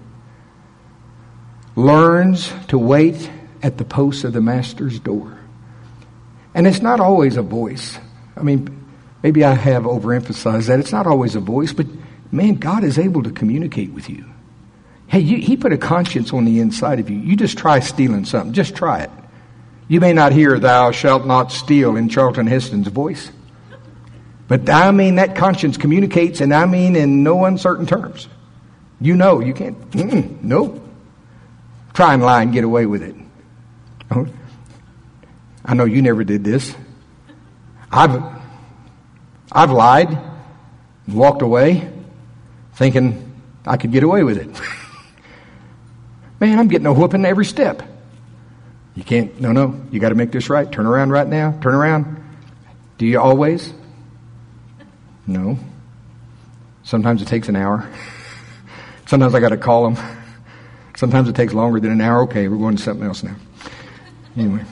learns to wait at the posts of the Master's door. And it's not always a voice. I mean, maybe I have overemphasized that. It's not always a voice, but man, God is able to communicate with you. Hey, you, he put a conscience on the inside of you. You just try stealing something. Just try it. You may not hear "thou shalt not steal" in Charlton Heston's voice. But I mean, that conscience communicates, and I mean in no uncertain terms. You know, you can't, mm-mm, no. Try and lie and get away with it. Oh, I know you never did this. I've, I've lied. Walked away thinking I could get away with it. Man, I'm getting a whooping every step. You can't, no, no, you got to make this right. Turn around right now. Turn around. Do you always? No. Sometimes it takes an hour. Sometimes I got to call them. Sometimes it takes longer than an hour. Okay, we're going to something else now. Anyway.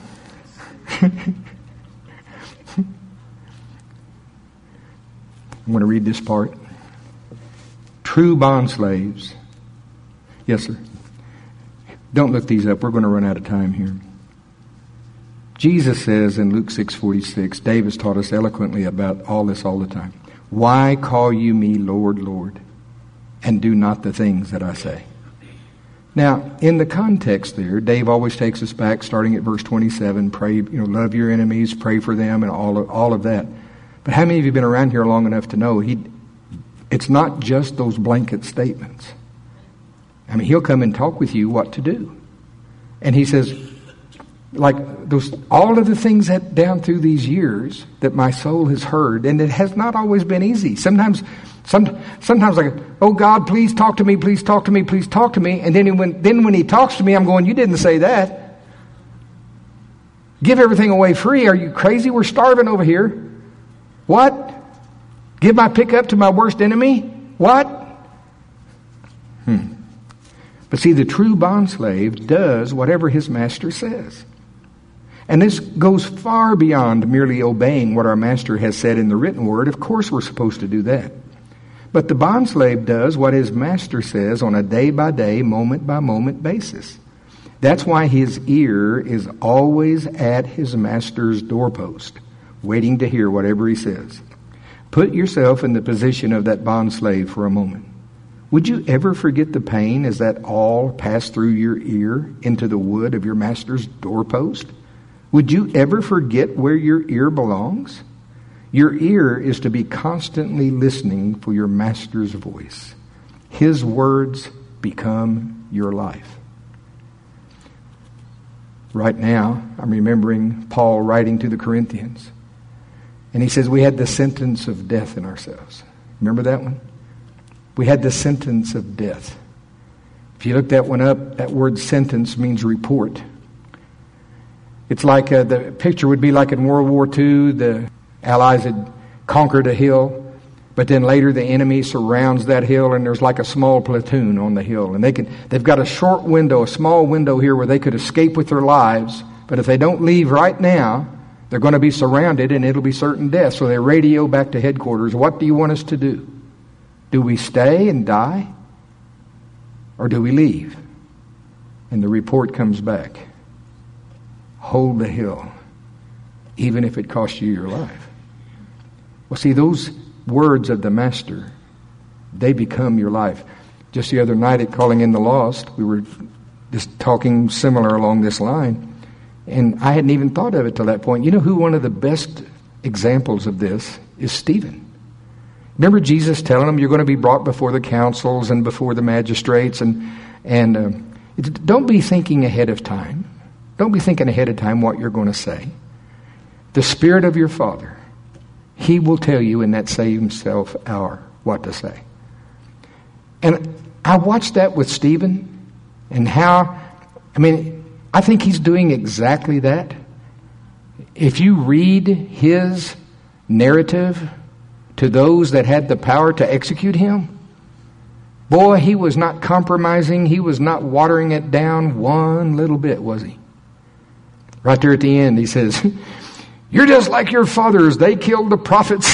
I'm going to read this part. True bond slaves. Yes, sir. Don't look these up. We're going to run out of time here. Jesus says in Luke six forty-six, David's taught us eloquently about all this all the time. Why call you me Lord, Lord, and do not the things that I say? Now, in the context there, Dave always takes us back, starting at verse twenty-seven, pray, you know, love your enemies, pray for them, and all of, all of that. But how many of you have been around here long enough to know he? It's not just those blanket statements. I mean, he'll come and talk with you what to do. And he says, like those, all of the things that down through these years that my soul has heard, and it has not always been easy. Sometimes, some, sometimes like, oh God, please talk to me, please talk to me, please talk to me. And then when, then when he talks to me, I'm going, you didn't say that. Give everything away free. Are you crazy? We're starving over here. What? Give my pickup to my worst enemy? What? Hmm. But see, the true bondslave does whatever his master says. And this goes far beyond merely obeying what our master has said in the written word. Of course we're supposed to do that. But the bondslave does what his master says on a day-by-day, moment-by-moment basis. That's why his ear is always at his master's doorpost, waiting to hear whatever he says. Put yourself in the position of that bondslave for a moment. Would you ever forget the pain as that all passed through your ear into the wood of your master's doorpost? Would you ever forget where your ear belongs? Your ear is to be constantly listening for your master's voice. His words become your life. Right now, I'm remembering Paul writing to the Corinthians. And he says we had the sentence of death in ourselves. Remember that one? We had the sentence of death. If you look that one up, that word sentence means report. It's like uh, the picture would be like in World War Two, the Allies had conquered a hill, but then later the enemy surrounds that hill and there's like a small platoon on the hill. And they can, they've got a short window, a small window here where they could escape with their lives, but if they don't leave right now, they're going to be surrounded and it'll be certain death. So they radio back to headquarters, what do you want us to do? Do we stay and die? Or do we leave? And the report comes back. Hold the hill, even if it costs you your life. Well, see, those words of the Master, they become your life. Just the other night at Calling in the Lost, we were just talking similar along this line. And I hadn't even thought of it till that point. You know who one of the best examples of this is? Stephen. Remember Jesus telling them you're going to be brought before the councils and before the magistrates. And, and uh, don't be thinking ahead of time. Don't be thinking ahead of time what you're going to say. The Spirit of your Father, He will tell you in that same self hour what to say. And I watched that with Stephen and how, I mean, I think he's doing exactly that. If you read his narrative to those that had the power to execute him, boy, he was not compromising. He was not watering it down one little bit, was he? Right there at the end, he says, you're just like your fathers. They killed the prophets.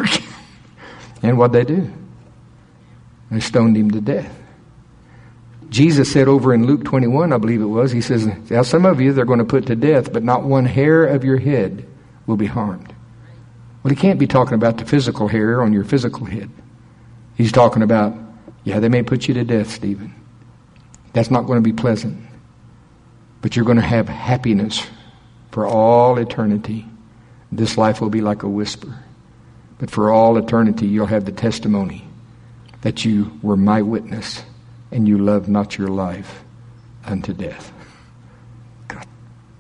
And what'd they do? They stoned him to death. Jesus said over in Luke twenty-one, I believe it was, he says, now some of you they're going to put to death, but not one hair of your head will be harmed. Well, he can't be talking about the physical hair on your physical head. He's talking about, yeah, they may put you to death, Stephen. That's not going to be pleasant. But you're going to have happiness for all eternity. This life will be like a whisper. But for all eternity, you'll have the testimony that you were my witness and you loved not your life unto death. God.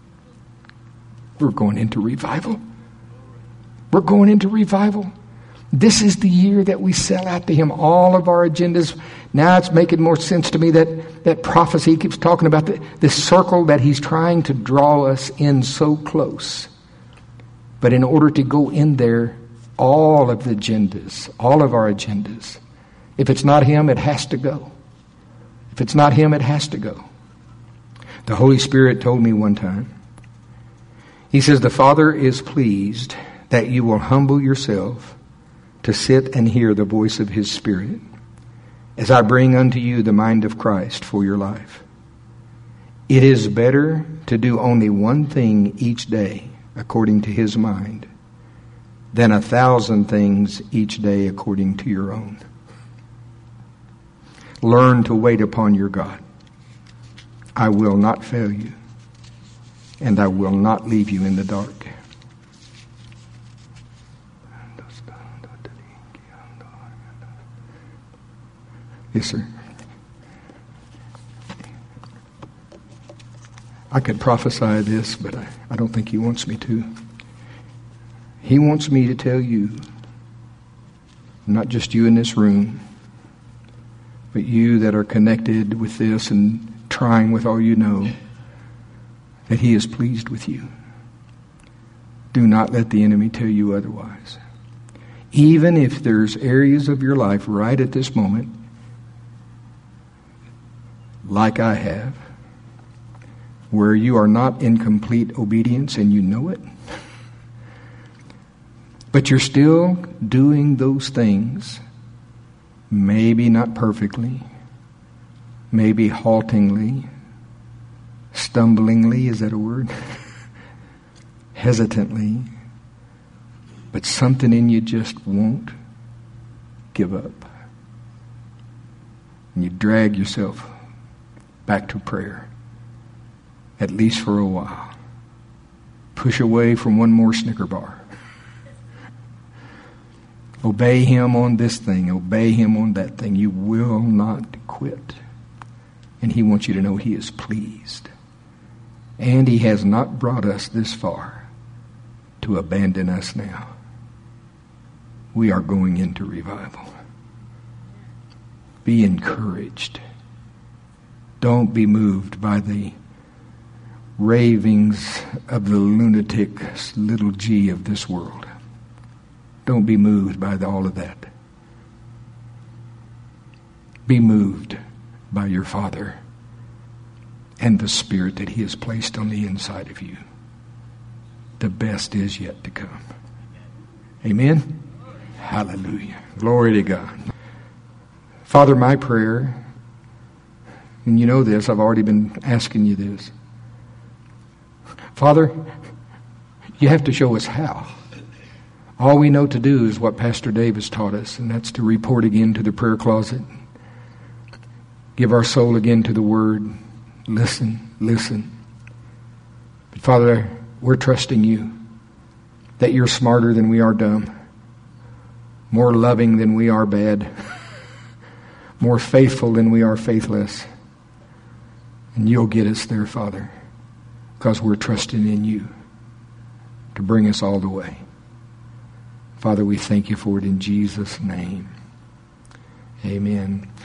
We're going into revival. We're going into revival. This is the year that we sell out to Him all of our agendas. Now it's making more sense to me that that prophecy he keeps talking about, the, this circle that He's trying to draw us in so close. But in order to go in there, all of the agendas, all of our agendas, if it's not Him, it has to go. If it's not Him, it has to go. The Holy Spirit told me one time, He says, the Father is pleased that you will humble yourself to sit and hear the voice of His Spirit as I bring unto you the mind of Christ for your life. It is better to do only one thing each day according to His mind than a thousand things each day according to your own. Learn to wait upon your God. I will not fail you, and I will not leave you in the dark. Yes, sir. I could prophesy this, but I, I don't think He wants me to. He wants me to tell you, not just you in this room, but you that are connected with this and trying with all you know, that He is pleased with you. Do not let the enemy tell you otherwise. Even if there's areas of your life right at this moment, like I have, where you are not in complete obedience and you know it, but you're still doing those things, maybe not perfectly, maybe haltingly, stumblingly, is that a word? Hesitantly, but something in you just won't give up. And you drag yourself back to prayer, at least for a while. Push away from one more Snicker bar. Obey Him on this thing. Obey Him on that thing. You will not quit. And He wants you to know He is pleased. And He has not brought us this far to abandon us now. We are going into revival. Be encouraged. Don't be moved by the ravings of the lunatic little g of this world. Don't be moved by the, all of that. Be moved by your Father and the Spirit that He has placed on the inside of you. The best is yet to come. Amen? Hallelujah. Glory to God. Father, my prayer, and you know this, I've already been asking you this. Father, you have to show us how. All we know to do is what Pastor Dave has taught us, and that's to report again to the prayer closet. Give our soul again to the Word. Listen, listen. But Father, we're trusting you that you're smarter than we are dumb, more loving than we are bad, more faithful than we are faithless. And you'll get us there, Father, because we're trusting in you to bring us all the way. Father, we thank you for it in Jesus' name. Amen.